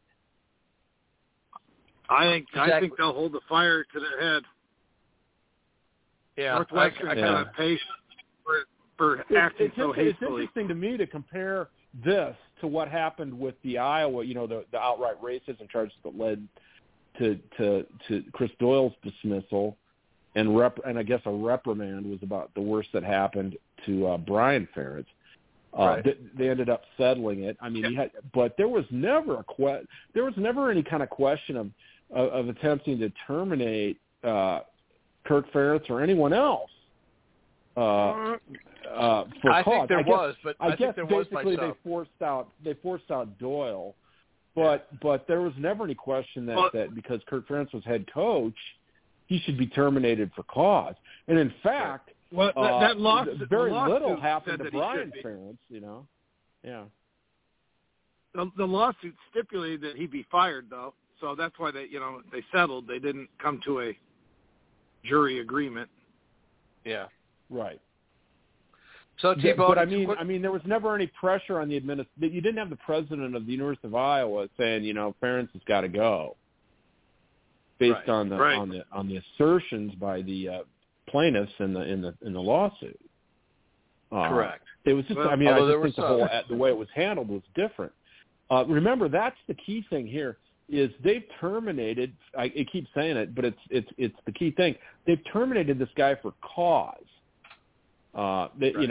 [SPEAKER 2] I
[SPEAKER 3] think they'll hold the fire to their head.
[SPEAKER 1] Yeah.
[SPEAKER 3] Northwestern got patience for acting so hastily.
[SPEAKER 2] It's interesting to me to compare this to what happened with the Iowa, the outright racism charges that led to Chris Doyle's dismissal, and I guess a reprimand was about the worst that happened to Brian Ferentz.
[SPEAKER 1] Right.
[SPEAKER 2] They ended up settling it. But there was never any kind of question of attempting to terminate Kirk Ferentz or anyone else. For
[SPEAKER 1] I
[SPEAKER 2] cause.
[SPEAKER 1] think there was, but
[SPEAKER 2] I guess
[SPEAKER 1] there was
[SPEAKER 2] basically
[SPEAKER 1] myself.
[SPEAKER 2] they forced out Doyle, but there was never any question that because Kirk Ferentz was head coach, he should be terminated for cause. And in fact,
[SPEAKER 3] that lawsuit,
[SPEAKER 2] very little happened to Brian Ferentz. Yeah.
[SPEAKER 3] The lawsuit stipulated that he be fired, though, so that's why they settled. They didn't come to a jury agreement.
[SPEAKER 1] Yeah.
[SPEAKER 2] Right.
[SPEAKER 1] So,
[SPEAKER 2] but there was never any pressure on the administration. You didn't have the president of the University of Iowa saying, Ferentz has got to go, based on the assertions by the plaintiffs in the lawsuit.
[SPEAKER 1] Correct.
[SPEAKER 2] It was just. I just think the way it was handled was different. Remember, that's the key thing here. Is they've terminated. I keep saying it, but it's the key thing. They've terminated this guy for cause. It's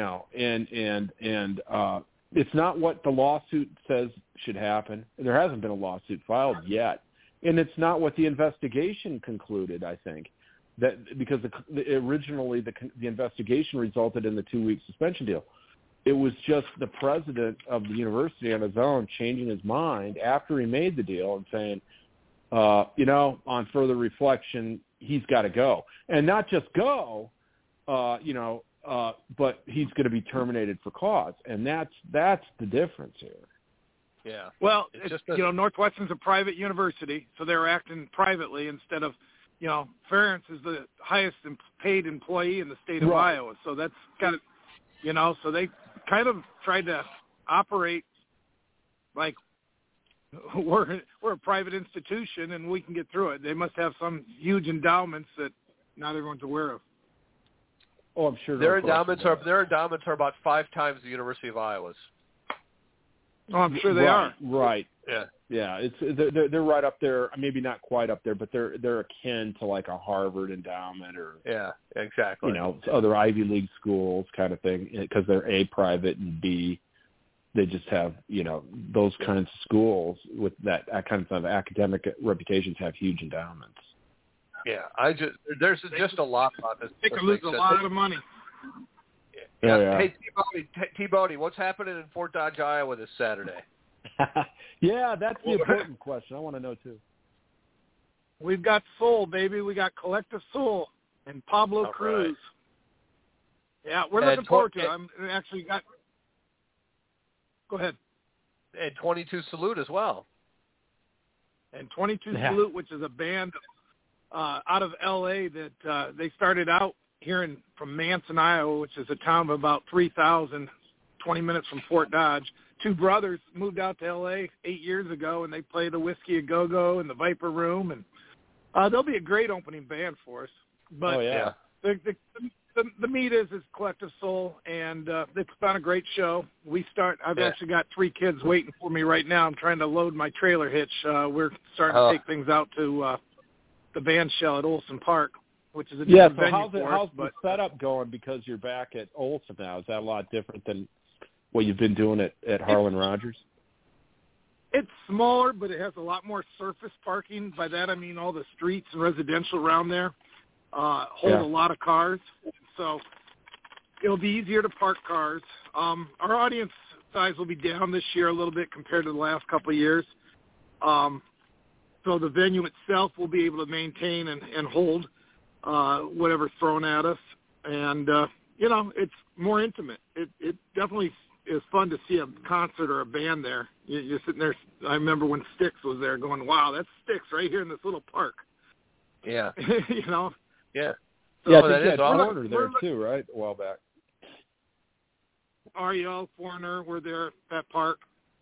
[SPEAKER 2] not what the lawsuit says should happen. There hasn't been a lawsuit filed yet, and it's not what the investigation concluded. I think that because originally the investigation resulted in the 2-week suspension deal. It was just the president of the university on his own changing his mind after he made the deal and saying, on further reflection, he's got to go, and not just go, but he's going to be terminated for cause, and that's the difference here.
[SPEAKER 1] Yeah.
[SPEAKER 3] Well, Northwestern's a private university, so they're acting privately instead of, Ferentz is the highest paid employee in the state of Iowa, so that's kind of, so they kind of tried to operate like we're a private institution, and we can get through it. They must have some huge endowments that not everyone's aware of.
[SPEAKER 2] Oh, I'm sure
[SPEAKER 1] their endowments are about 5 times the University of Iowa's.
[SPEAKER 3] Oh, I'm sure they are.
[SPEAKER 2] Right.
[SPEAKER 1] Yeah.
[SPEAKER 2] They're right up there. Maybe not quite up there, but they're akin to like a Harvard endowment or
[SPEAKER 1] exactly.
[SPEAKER 2] Other Ivy League schools kind of thing, because they're A, private, and B, they just have those kinds of schools with that kind of academic reputations have huge endowments.
[SPEAKER 1] Yeah, there's just a lot about this.
[SPEAKER 3] They could lose a lot of money.
[SPEAKER 1] Yeah.
[SPEAKER 2] Yeah.
[SPEAKER 1] Hey, T-Bodie, what's happening in Fort Dodge, Iowa this Saturday?
[SPEAKER 2] Yeah, that's the important question. I want to know, too.
[SPEAKER 3] We've got Soul, baby. We got Collective Soul and Pablo Cruz. Right. Yeah, we're looking forward to it. I'm actually got – go ahead.
[SPEAKER 1] And 22 Salute as well.
[SPEAKER 3] And 22 Salute, which is a band out of L.A. that they started out here from Manson, Iowa, which is a town of about 3,000, 20 minutes from Fort Dodge. 2 brothers moved out to L.A. 8 years ago, and they play the Whiskey A Go-Go and the Viper Room, and they'll be a great opening band for us. But the meat is Collective Soul, and they put on a great show. I've actually got 3 kids waiting for me right now. I'm trying to load my trailer hitch. We're starting to take things out to the band shell at Olson Park, which is a different venue for us.
[SPEAKER 2] How's the setup going because you're back at Olson now? Is that a lot different than what you've been doing at Harlan Rogers?
[SPEAKER 3] It's smaller, but it has a lot more surface parking. By that I mean all the streets and residential around there hold a lot of cars. So it'll be easier to park cars. Our audience size will be down this year a little bit compared to the last couple of years. So the venue itself will be able to maintain and hold whatever's thrown at us. And, it's more intimate. It definitely is fun to see a concert or a band there. You're sitting there. I remember when Styx was there going, wow, that's Styx right here in this little park.
[SPEAKER 1] Yeah.
[SPEAKER 2] Yeah.
[SPEAKER 3] So
[SPEAKER 2] that is Foreigner there too, right? A while back.
[SPEAKER 3] REO, Foreigner, were there at that park.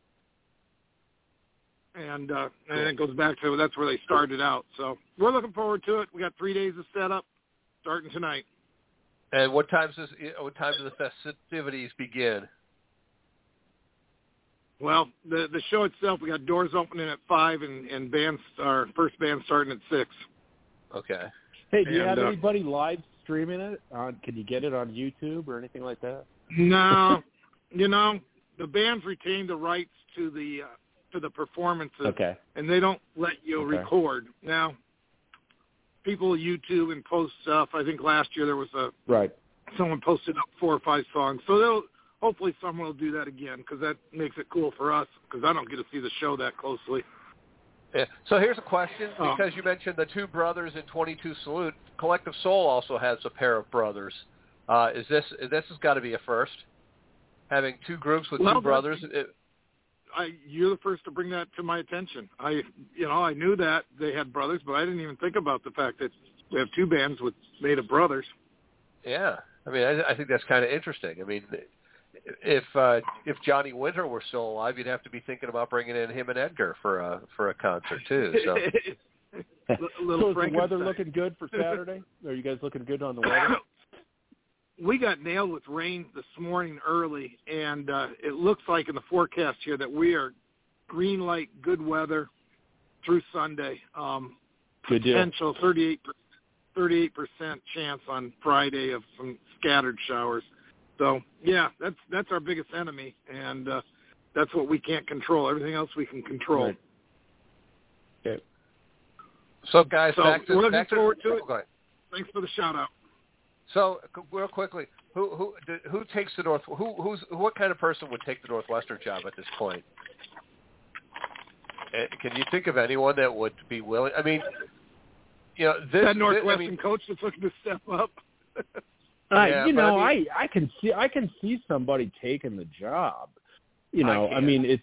[SPEAKER 3] And it goes back to that's where they started out. So we're looking forward to it. We got 3 days of setup starting tonight.
[SPEAKER 1] And what time do the festivities begin?
[SPEAKER 3] Well, the show itself, we got doors opening at 5 and our first band starting at 6.
[SPEAKER 1] Okay.
[SPEAKER 2] Hey, do you have anybody live streaming it? Can you get it on YouTube or anything like that?
[SPEAKER 3] No. The bands retain the rights to the performances, and they don't let you record. Now, people YouTube and post stuff. I think last year there was someone posted up 4 or 5 songs. So hopefully someone will do that again because that makes it cool for us because I don't get to see the show that closely.
[SPEAKER 1] Yeah. So here's a question, because you mentioned the 2 brothers in 22 Salute. Collective Soul also has a pair of brothers. This has got to be a first, having 2 groups with 2 brothers.
[SPEAKER 3] You're the first to bring that to my attention. I knew that they had brothers, but I didn't even think about the fact that we have 2 bands made of brothers.
[SPEAKER 1] Yeah, I think that's kind of interesting. If Johnny Winter were still alive, you'd have to be thinking about bringing in him and Edgar for a concert too. So,
[SPEAKER 2] so is the weather looking good for Saturday? Are you guys looking good on the weather?
[SPEAKER 3] We got nailed with rain this morning early, and it looks like in the forecast here that we are green light, good weather through Sunday.
[SPEAKER 2] Good deal.
[SPEAKER 3] Potential 38% chance on Friday of some scattered showers. So, yeah, that's our biggest enemy, and that's what we can't control. Everything else we can control.
[SPEAKER 2] Right. Okay.
[SPEAKER 1] So, guys,
[SPEAKER 3] we're looking forward to it.
[SPEAKER 1] Go ahead.
[SPEAKER 3] Thanks for the shout-out.
[SPEAKER 1] So, real quickly, who takes the North? What kind of person would take the Northwestern job at this point? Can you think of anyone that would be willing?
[SPEAKER 3] That Northwestern coach that's looking to step up.
[SPEAKER 2] I can see somebody taking the job. It's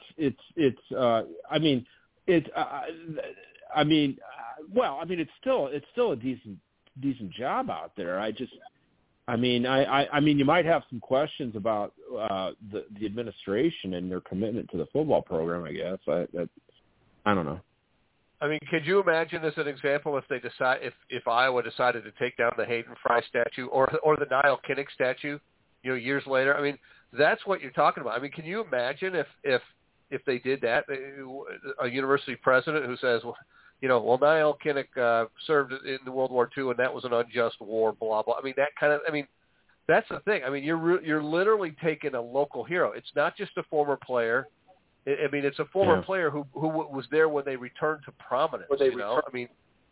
[SPEAKER 2] still a decent job out there. You might have some questions about the administration and their commitment to the football program. I guess I don't know.
[SPEAKER 1] I mean, could you imagine as an example if they decide if Iowa decided to take down the Hayden Fry statue or the Niall Kinnick statue, years later? I mean, that's what you're talking about. I mean, can you imagine if they did that? A university president who says, well, Niall Kinnick served in the World War II and that was an unjust war, blah blah. I mean, that's the thing. I mean, you're literally taking a local hero. It's not just a former player. I mean, it's a former player who was there when they returned to prominence. I mean,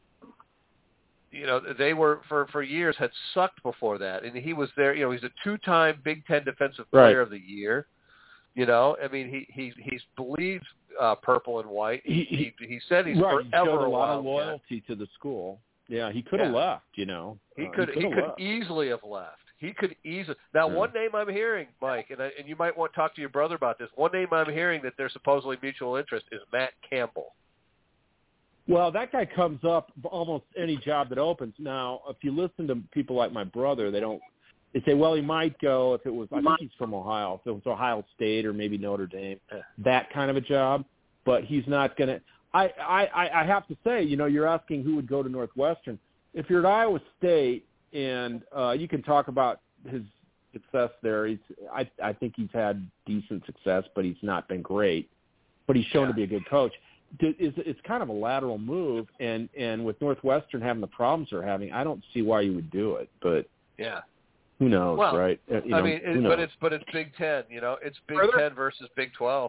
[SPEAKER 1] they were for years had sucked before that, and he was there. He's a 2-time Big Ten Defensive Player of the Year. I mean, he believes purple and white. He said he's forever
[SPEAKER 2] he showed a lot of
[SPEAKER 1] Wildcat.
[SPEAKER 2] loyalty to the school. Yeah, he could have left. He could
[SPEAKER 1] easily have left. He could easily. Now, one name I'm hearing, Mike, and you might want to talk to your brother about this. One name I'm hearing that there's supposedly mutual interest is Matt Campbell.
[SPEAKER 2] Well, that guy comes up almost any job that opens. Now, if you listen to people like my brother, they say, well, he might go if it was. I think he's from Ohio. If it was Ohio State or maybe Notre Dame, that kind of a job. But he's not going to. I have to say, you're asking who would go to Northwestern. If you're at Iowa State. And you can talk about his success there. I think he's had decent success, but he's not been great. But he's shown to be a good coach. It's kind of a lateral move, and with Northwestern having the problems they're having, I don't see why you would do it. But who knows, right?
[SPEAKER 1] But it's Big Ten. It's Big Ten versus Big 12.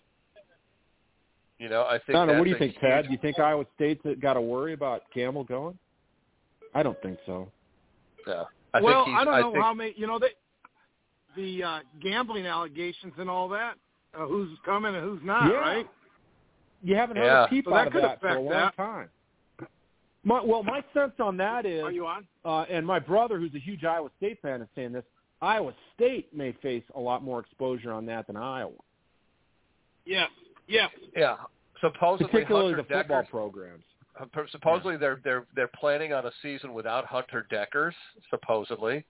[SPEAKER 1] I think.
[SPEAKER 2] I don't know. What do you think, Ted? Do you think Iowa State's got to worry about Campbell going? I don't think so.
[SPEAKER 1] Yeah.
[SPEAKER 3] I don't know how many. The gambling allegations and all that. Who's coming and who's not, right?
[SPEAKER 2] You haven't heard a peep out of that for a long
[SPEAKER 3] that.
[SPEAKER 2] time. My sense on that is,
[SPEAKER 3] are you on?
[SPEAKER 2] And my brother, who's a huge Iowa State fan, is saying this. Iowa State may face a lot more exposure on that than Iowa.
[SPEAKER 3] Yeah.
[SPEAKER 1] Supposedly,
[SPEAKER 2] particularly
[SPEAKER 1] Hunter
[SPEAKER 2] the football
[SPEAKER 1] Deckers,
[SPEAKER 2] programs.
[SPEAKER 1] Supposedly, they're planning on a season without Hunter Deckers. Supposedly,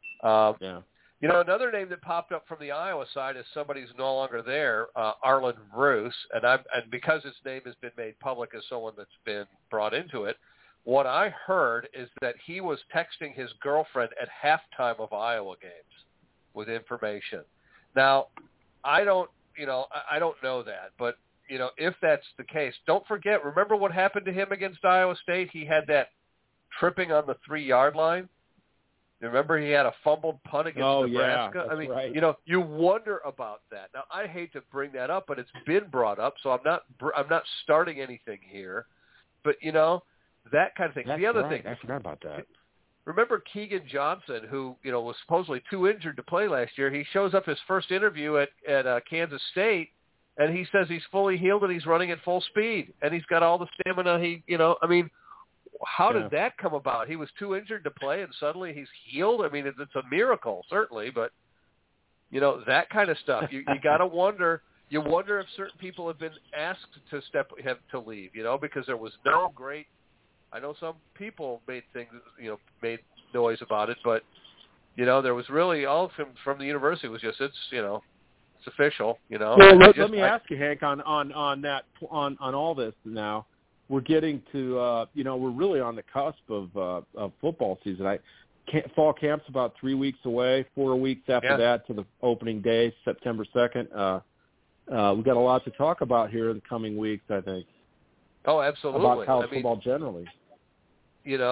[SPEAKER 1] another name that popped up from the Iowa side is somebody who's no longer there, Arlen Bruce, and because his name has been made public as someone that's been brought into it. What I heard is that he was texting his girlfriend at halftime of Iowa games with information. Now, I don't know that, but. If that's the case, don't forget, remember what happened to him against Iowa State? He had that tripping on the 3-yard line. Remember he had a fumbled punt against Nebraska?
[SPEAKER 2] I mean, right.
[SPEAKER 1] You wonder about that. Now, I hate to bring that up, but it's been brought up, so I'm not starting anything here. But, that kind of thing.
[SPEAKER 2] That's
[SPEAKER 1] the other
[SPEAKER 2] right.
[SPEAKER 1] thing.
[SPEAKER 2] I forgot about that.
[SPEAKER 1] Remember Keegan Johnson, who, was supposedly too injured to play last year? He shows up his first interview at Kansas State, and he says he's fully healed and he's running at full speed and he's got all the stamina. How did that come about? He was too injured to play and suddenly he's healed. I mean, it's a miracle, certainly, but that kind of stuff. You got to wonder. You wonder if certain people have been asked to leave, because there was no great. I know some people made made noise about it, but there was really all from the university was just it's official,
[SPEAKER 2] Well, let me ask you, Hank, on all this now. We're getting to, we're really on the cusp of football season. Fall camp's about 3 weeks away, 4 weeks after that to the opening day, September 2nd. We've got a lot to talk about here in the coming weeks, I think.
[SPEAKER 1] Oh, absolutely.
[SPEAKER 2] About college football generally.
[SPEAKER 1] And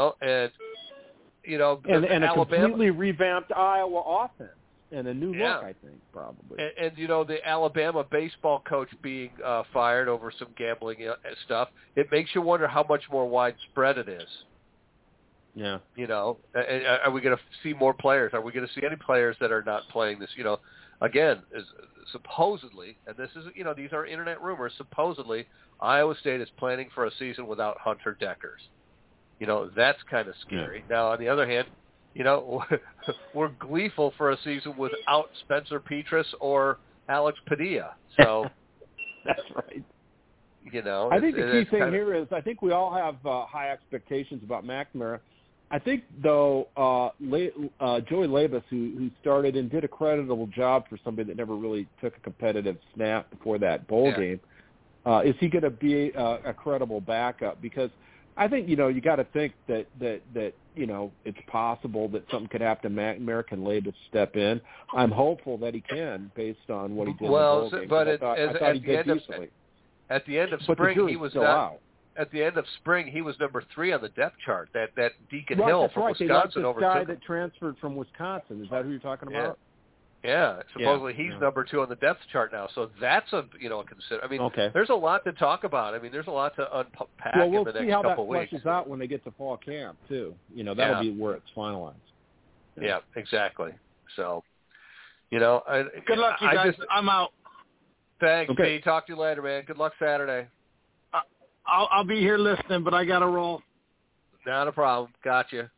[SPEAKER 2] a
[SPEAKER 1] Alabama,
[SPEAKER 2] completely revamped Iowa offense. And a new look, I think, probably.
[SPEAKER 1] And the Alabama baseball coach being fired over some gambling stuff, it makes you wonder how much more widespread it is.
[SPEAKER 2] Yeah.
[SPEAKER 1] Are we going to see more players? Are we going to see any players that are not playing this? Again, supposedly, and this is, these are internet rumors, supposedly Iowa State is planning for a season without Hunter Deckers. That's kind of scary. Yeah. Now, on the other hand, we're gleeful for a season without Spencer Petras or Alex Padilla. So
[SPEAKER 2] that's right.
[SPEAKER 1] I
[SPEAKER 2] think the key thing here is I think we all have high expectations about McNamara. I think, though, Joey Labus, who started and did a creditable job for somebody that never really took a competitive snap before that bowl game, Is he going to be a credible backup? Because I think, you got to think that it's possible that something could happen to American Lay to step in. I'm hopeful that he can, based on what he did in the bowl game.
[SPEAKER 1] But
[SPEAKER 2] I thought he did decently.
[SPEAKER 1] At the end of spring, he was
[SPEAKER 2] still out.
[SPEAKER 1] At the end of spring, he was number 3 on the depth chart. That Deacon
[SPEAKER 2] right,
[SPEAKER 1] Hill
[SPEAKER 2] that's
[SPEAKER 1] from
[SPEAKER 2] right.
[SPEAKER 1] Wisconsin
[SPEAKER 2] they
[SPEAKER 1] overtook
[SPEAKER 2] guy
[SPEAKER 1] him.
[SPEAKER 2] that transferred from Wisconsin. Is that who you're talking about?
[SPEAKER 1] Yeah, supposedly he's number 2 on the depth chart now. So that's a consider. I mean, there's a lot to talk about. I mean, there's a lot to unpack in the next couple weeks.
[SPEAKER 2] We'll see how that fleshes out when they get to fall camp too. That'll be where it's finalized.
[SPEAKER 1] Yeah, exactly. So,
[SPEAKER 3] good luck, you guys. I'm out.
[SPEAKER 1] Thanks, Pete. Talk to you later, man. Good luck Saturday.
[SPEAKER 3] I'll be here listening, but I got to roll.
[SPEAKER 1] Not a problem. Gotcha.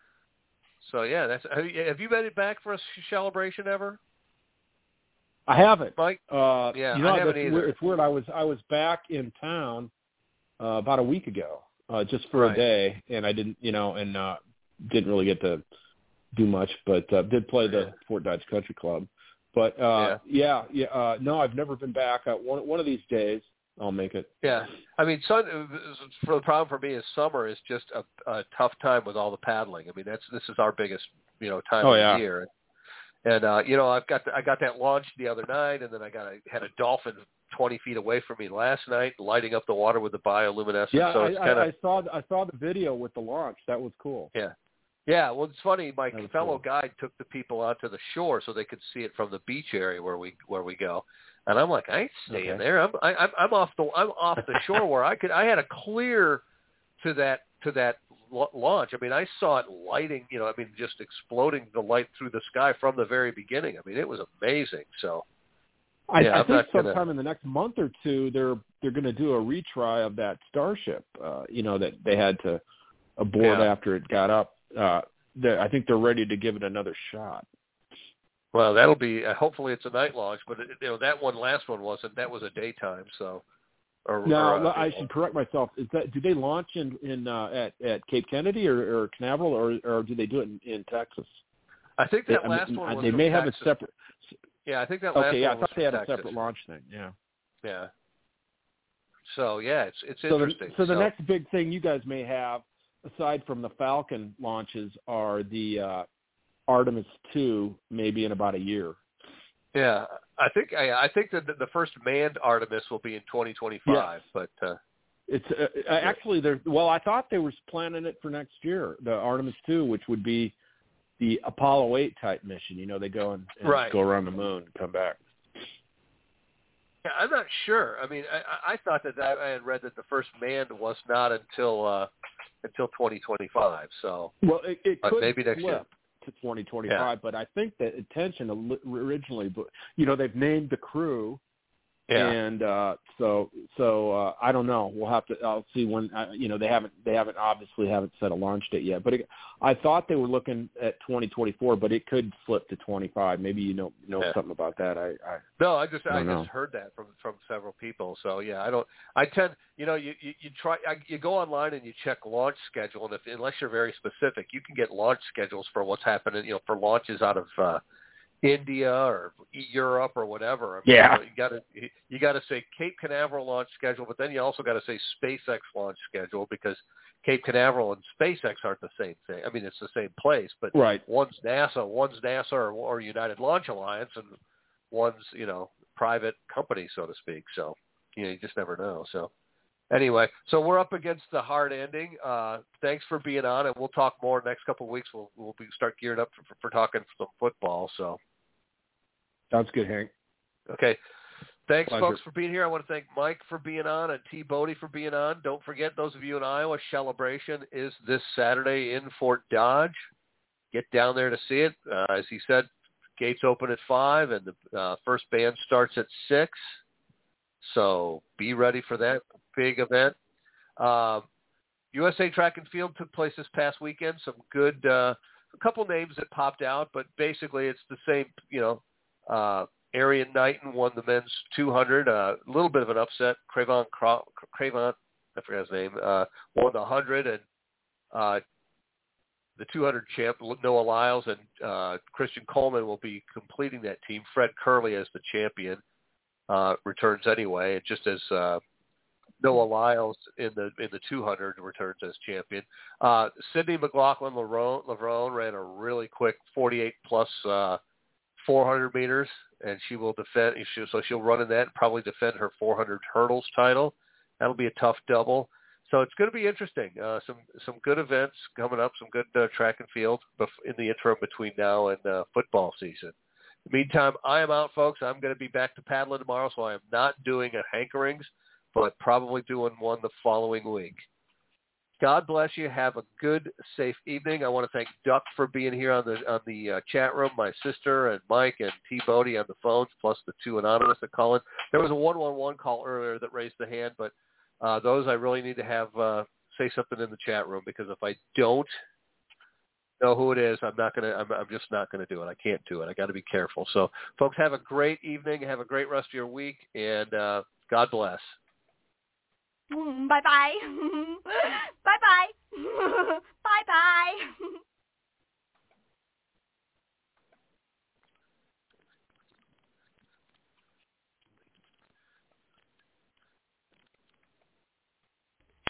[SPEAKER 1] So yeah, have you been back for a celebration ever?
[SPEAKER 2] I haven't,
[SPEAKER 1] Mike.
[SPEAKER 2] I
[SPEAKER 1] haven't either.
[SPEAKER 2] It's weird. I was back in town about a week ago, just for a day, and I didn't, didn't really get to do much, but did play the Fort Dodge Country Club. But no, I've never been back. One of these days, I'll make it.
[SPEAKER 1] Yeah, I mean, for the problem for me is summer is just a tough time with all the paddling. I mean, this is our biggest time of the year, and I got that launched the other night, and then had a dolphin 20 feet away from me last night, lighting up the water with the bioluminescence.
[SPEAKER 2] Yeah,
[SPEAKER 1] so it's
[SPEAKER 2] I saw the video with the launch. That was cool.
[SPEAKER 1] Yeah. Yeah, well, it's funny. My fellow guide took the people onto the shore so they could see it from the beach area where we go. And I'm like, I ain't staying there. I'm off the shore where I had a clear to that launch. I mean, I saw it lighting. Just exploding the light through the sky from the very beginning. I mean, it was amazing. So,
[SPEAKER 2] I think sometime in the next month or two, they're going to do a retry of that Starship. That they had to abort after it got up. I think they're ready to give it another shot.
[SPEAKER 1] Well, that'll be hopefully it's a night launch, but that last one wasn't. That was a daytime. So,
[SPEAKER 2] I should correct myself. Do they launch at Cape Kennedy or Canaveral, or do they do it in Texas?
[SPEAKER 1] I think that last one was.
[SPEAKER 2] They may have
[SPEAKER 1] Texas.
[SPEAKER 2] a separate.
[SPEAKER 1] Yeah, I think that last one was.
[SPEAKER 2] I thought they had
[SPEAKER 1] Texas.
[SPEAKER 2] a separate launch thing. Yeah.
[SPEAKER 1] Yeah. So it's interesting.
[SPEAKER 2] So the next big thing you guys may have, aside from the Falcon launches, are the Artemis 2, maybe in about a year.
[SPEAKER 1] Yeah, I think that the first manned Artemis will be in 2025. But
[SPEAKER 2] it's actually I thought they were planning it for next year, the Artemis 2, which would be the Apollo 8 type mission. They go and go around the moon and come back.
[SPEAKER 1] Yeah, I'm not sure. I mean, I thought that I had read that the first manned was not until 2025. So
[SPEAKER 2] it could
[SPEAKER 1] maybe next year
[SPEAKER 2] to 2025. But I think the intention originally, they've named the crew, and so I don't know. I'll see when. They haven't obviously set a launch date yet. But I thought they were looking at 2024, but it could slip to 25. Maybe you know something about that.
[SPEAKER 1] I just heard that from several people. So I tend you go online and you check launch schedule, and unless you're very specific, you can get launch schedules for what's happening. For launches out of India or Europe or whatever. I mean, you got to say Cape Canaveral launch schedule, but then you also got to say SpaceX launch schedule, because Cape Canaveral and SpaceX aren't the same thing. I mean, it's the same place, but one's NASA or United Launch Alliance, and one's private company, so to speak. So you just never know. So anyway, so we're up against the hard ending. Thanks for being on, and we'll talk more next couple of weeks. We'll start gearing up for talking some football. So
[SPEAKER 2] sounds good, Hank.
[SPEAKER 1] Okay. Thanks,
[SPEAKER 2] Pleasure.
[SPEAKER 1] folks, for being here. I want to thank Mike for being on and T. Bodie for being on. Don't forget, those of you in Iowa, Celebration is this Saturday in Fort Dodge. Get down there to see it. As he said, gates open at 5, and the first band starts at 6. So be ready for that big event. USA Track and Field took place this past weekend. Some good, a couple names that popped out, but basically it's the same, Arian Knighton won the men's 200, a little bit of an upset. Cravant, I forgot his name, won the 100, and the 200 champ, Noah Lyles, and Christian Coleman will be completing that team. Fred Curley as the champion. returns anyway, and just as Noah Lyles in the 200 returns as champion. Sydney McLaughlin-Lerone ran a really quick 48 plus 400 meters, and she will defend. So she'll run in that and probably defend her 400 hurdles title. That'll be a tough double. So it's going to be interesting. Some good events coming up, some good track and field in the interim between now and football season. In the meantime, I am out, folks. I'm going to be back to paddling tomorrow, so I am not doing a Hankerings, but probably doing one the following week. God bless you. Have a good, safe evening. I want to thank Duck for being here on the chat room, my sister and Mike and T. Bodie on the phones, plus the two anonymous that call in. There was a 111 call earlier that raised the hand, but those I really need to have say something in the chat room, because if I don't know who it is, I'm just not gonna do it. I can't do it. I got to be careful. So, folks, have a great evening. Have a great rest of your week, and God bless.
[SPEAKER 4] Bye-bye. Bye-bye.